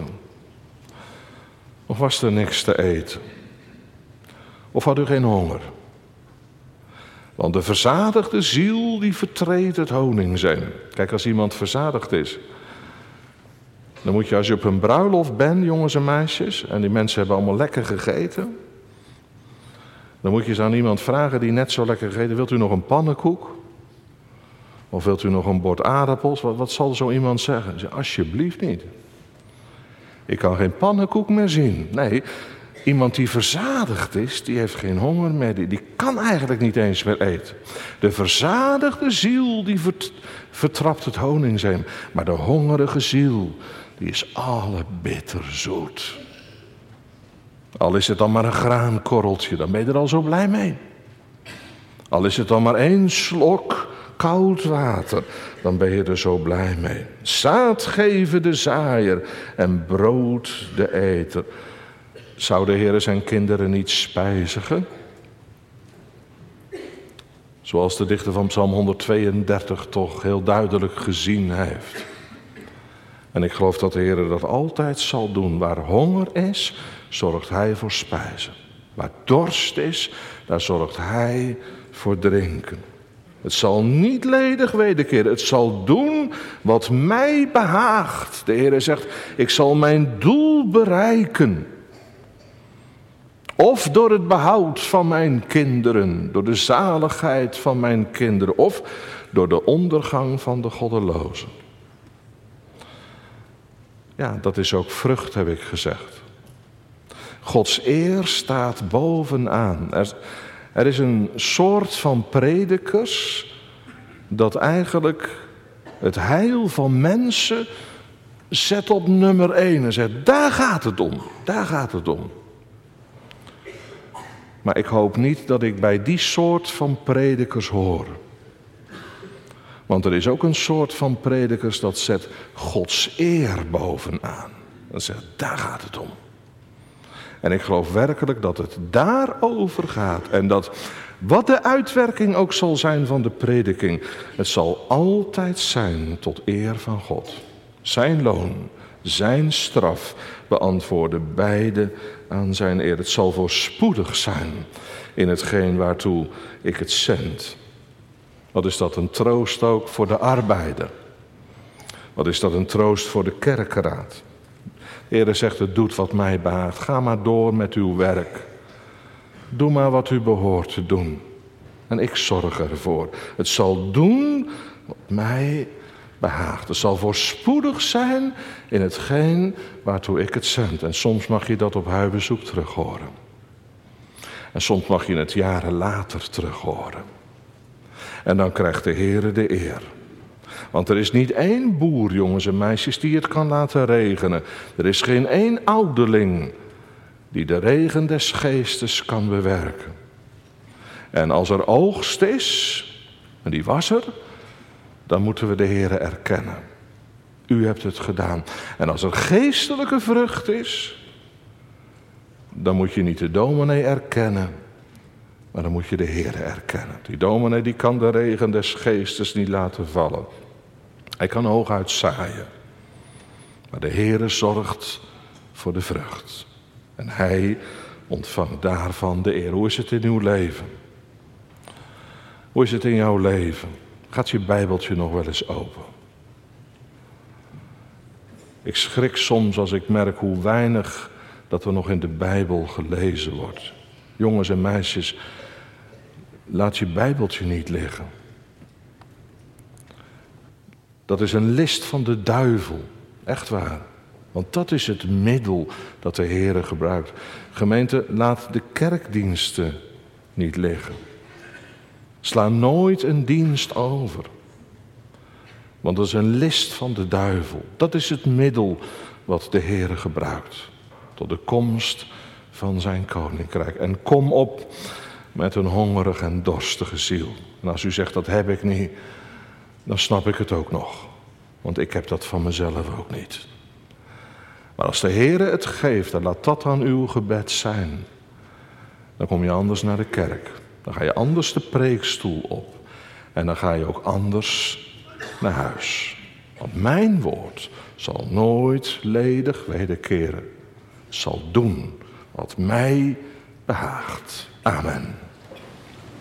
Of was er niks te eten? Of had u geen honger? Want de verzadigde ziel die vertreedt het honingzeem. Kijk, als iemand verzadigd is, Dan moet je, als je op een bruiloft bent, jongens en meisjes, en die mensen hebben allemaal lekker gegeten, dan moet je eens aan iemand vragen die net zo lekker gegeten, wilt u nog een pannenkoek? Of wilt u nog een bord aardappels? Wat, wat zal zo iemand zeggen? Zeg, alsjeblieft niet. Ik kan geen pannenkoek meer zien. Nee, iemand die verzadigd is, die heeft geen honger meer. Die, die kan eigenlijk niet eens meer eten. De verzadigde ziel, die vert, vertrapt het honingzeem. Maar de hongerige ziel, die is alle bitterzoet. Al is het dan maar een graankorreltje, dan ben je er al zo blij mee. Al is het dan maar één slok koud water, dan ben je er zo blij mee. Zaad geven de zaaier en brood de eter. Zou de Heer zijn kinderen niet spijzigen? Zoals de dichter van Psalm honderdtweeëndertig toch heel duidelijk gezien heeft. En ik geloof dat de Heer dat altijd zal doen. Waar honger is, zorgt Hij voor spijzen. Waar dorst is, daar zorgt Hij voor drinken. Het zal niet ledig wederkeren. Het zal doen wat mij behaagt. De Heer zegt, ik zal mijn doel bereiken. Of door het behoud van mijn kinderen, door de zaligheid van mijn kinderen, of door de ondergang van de goddelozen. Ja, dat is ook vrucht, heb ik gezegd. Gods eer staat bovenaan. Er, er is een soort van predikers dat eigenlijk het heil van mensen zet op nummer één en zegt, daar gaat het om, daar gaat het om. Maar ik hoop niet dat ik bij die soort van predikers hoor. Want er is ook een soort van predikers dat zet Gods eer bovenaan. Dat zegt, daar gaat het om. En ik geloof werkelijk dat het daarover gaat. En dat wat de uitwerking ook zal zijn van de prediking, het zal altijd zijn tot eer van God. Zijn loon, zijn straf beantwoorden beide aan zijn eer. Het zal voorspoedig zijn in hetgeen waartoe ik het zend. Wat is dat een troost ook voor de arbeider? Wat is dat een troost voor de kerkenraad? De Heer zegt, het doet wat mij behaagt. Ga maar door met uw werk. Doe maar wat u behoort te doen. En ik zorg ervoor. Het zal doen wat mij behaagt. Het zal voorspoedig zijn in hetgeen waartoe ik het zend. En soms mag je dat op huisbezoek terug horen. En soms mag je het jaren later terug horen. En dan krijgt de Heere de eer. Want er is niet één boer, jongens en meisjes, die het kan laten regenen. Er is geen één ouderling die de regen des geestes kan bewerken. En als er oogst is, en die was er, dan moeten we de Heere erkennen. U hebt het gedaan. En als er geestelijke vrucht is, dan moet je niet de dominee erkennen, maar dan moet je de Heere erkennen. Die dominee die kan de regen des geestes niet laten vallen. Hij kan hooguit zaaien. Maar de Heere zorgt voor de vrucht. En hij ontvangt daarvan de eer. Hoe is het in uw leven? Hoe is het in jouw leven? Gaat je Bijbeltje nog wel eens open? Ik schrik soms als ik merk hoe weinig dat er nog in de Bijbel gelezen wordt. Jongens en meisjes, laat je Bijbeltje niet liggen. Dat is een list van de duivel, echt waar. Want dat is het middel dat de Heere gebruikt. Gemeente, laat de kerkdiensten niet liggen. Sla nooit een dienst over. Want dat is een list van de duivel. Dat is het middel wat de Heere gebruikt. Tot de komst van zijn koninkrijk. En kom op met een hongerige en dorstige ziel. En als u zegt, dat heb ik niet, dan snap ik het ook nog. Want ik heb dat van mezelf ook niet. Maar als de Heere het geeft, dan laat dat dan uw gebed zijn. Dan kom je anders naar de kerk. Dan ga je anders de preekstoel op. En dan ga je ook anders naar huis. Want mijn woord zal nooit ledig wederkeren. Het zal doen wat mij behaagt. Amen.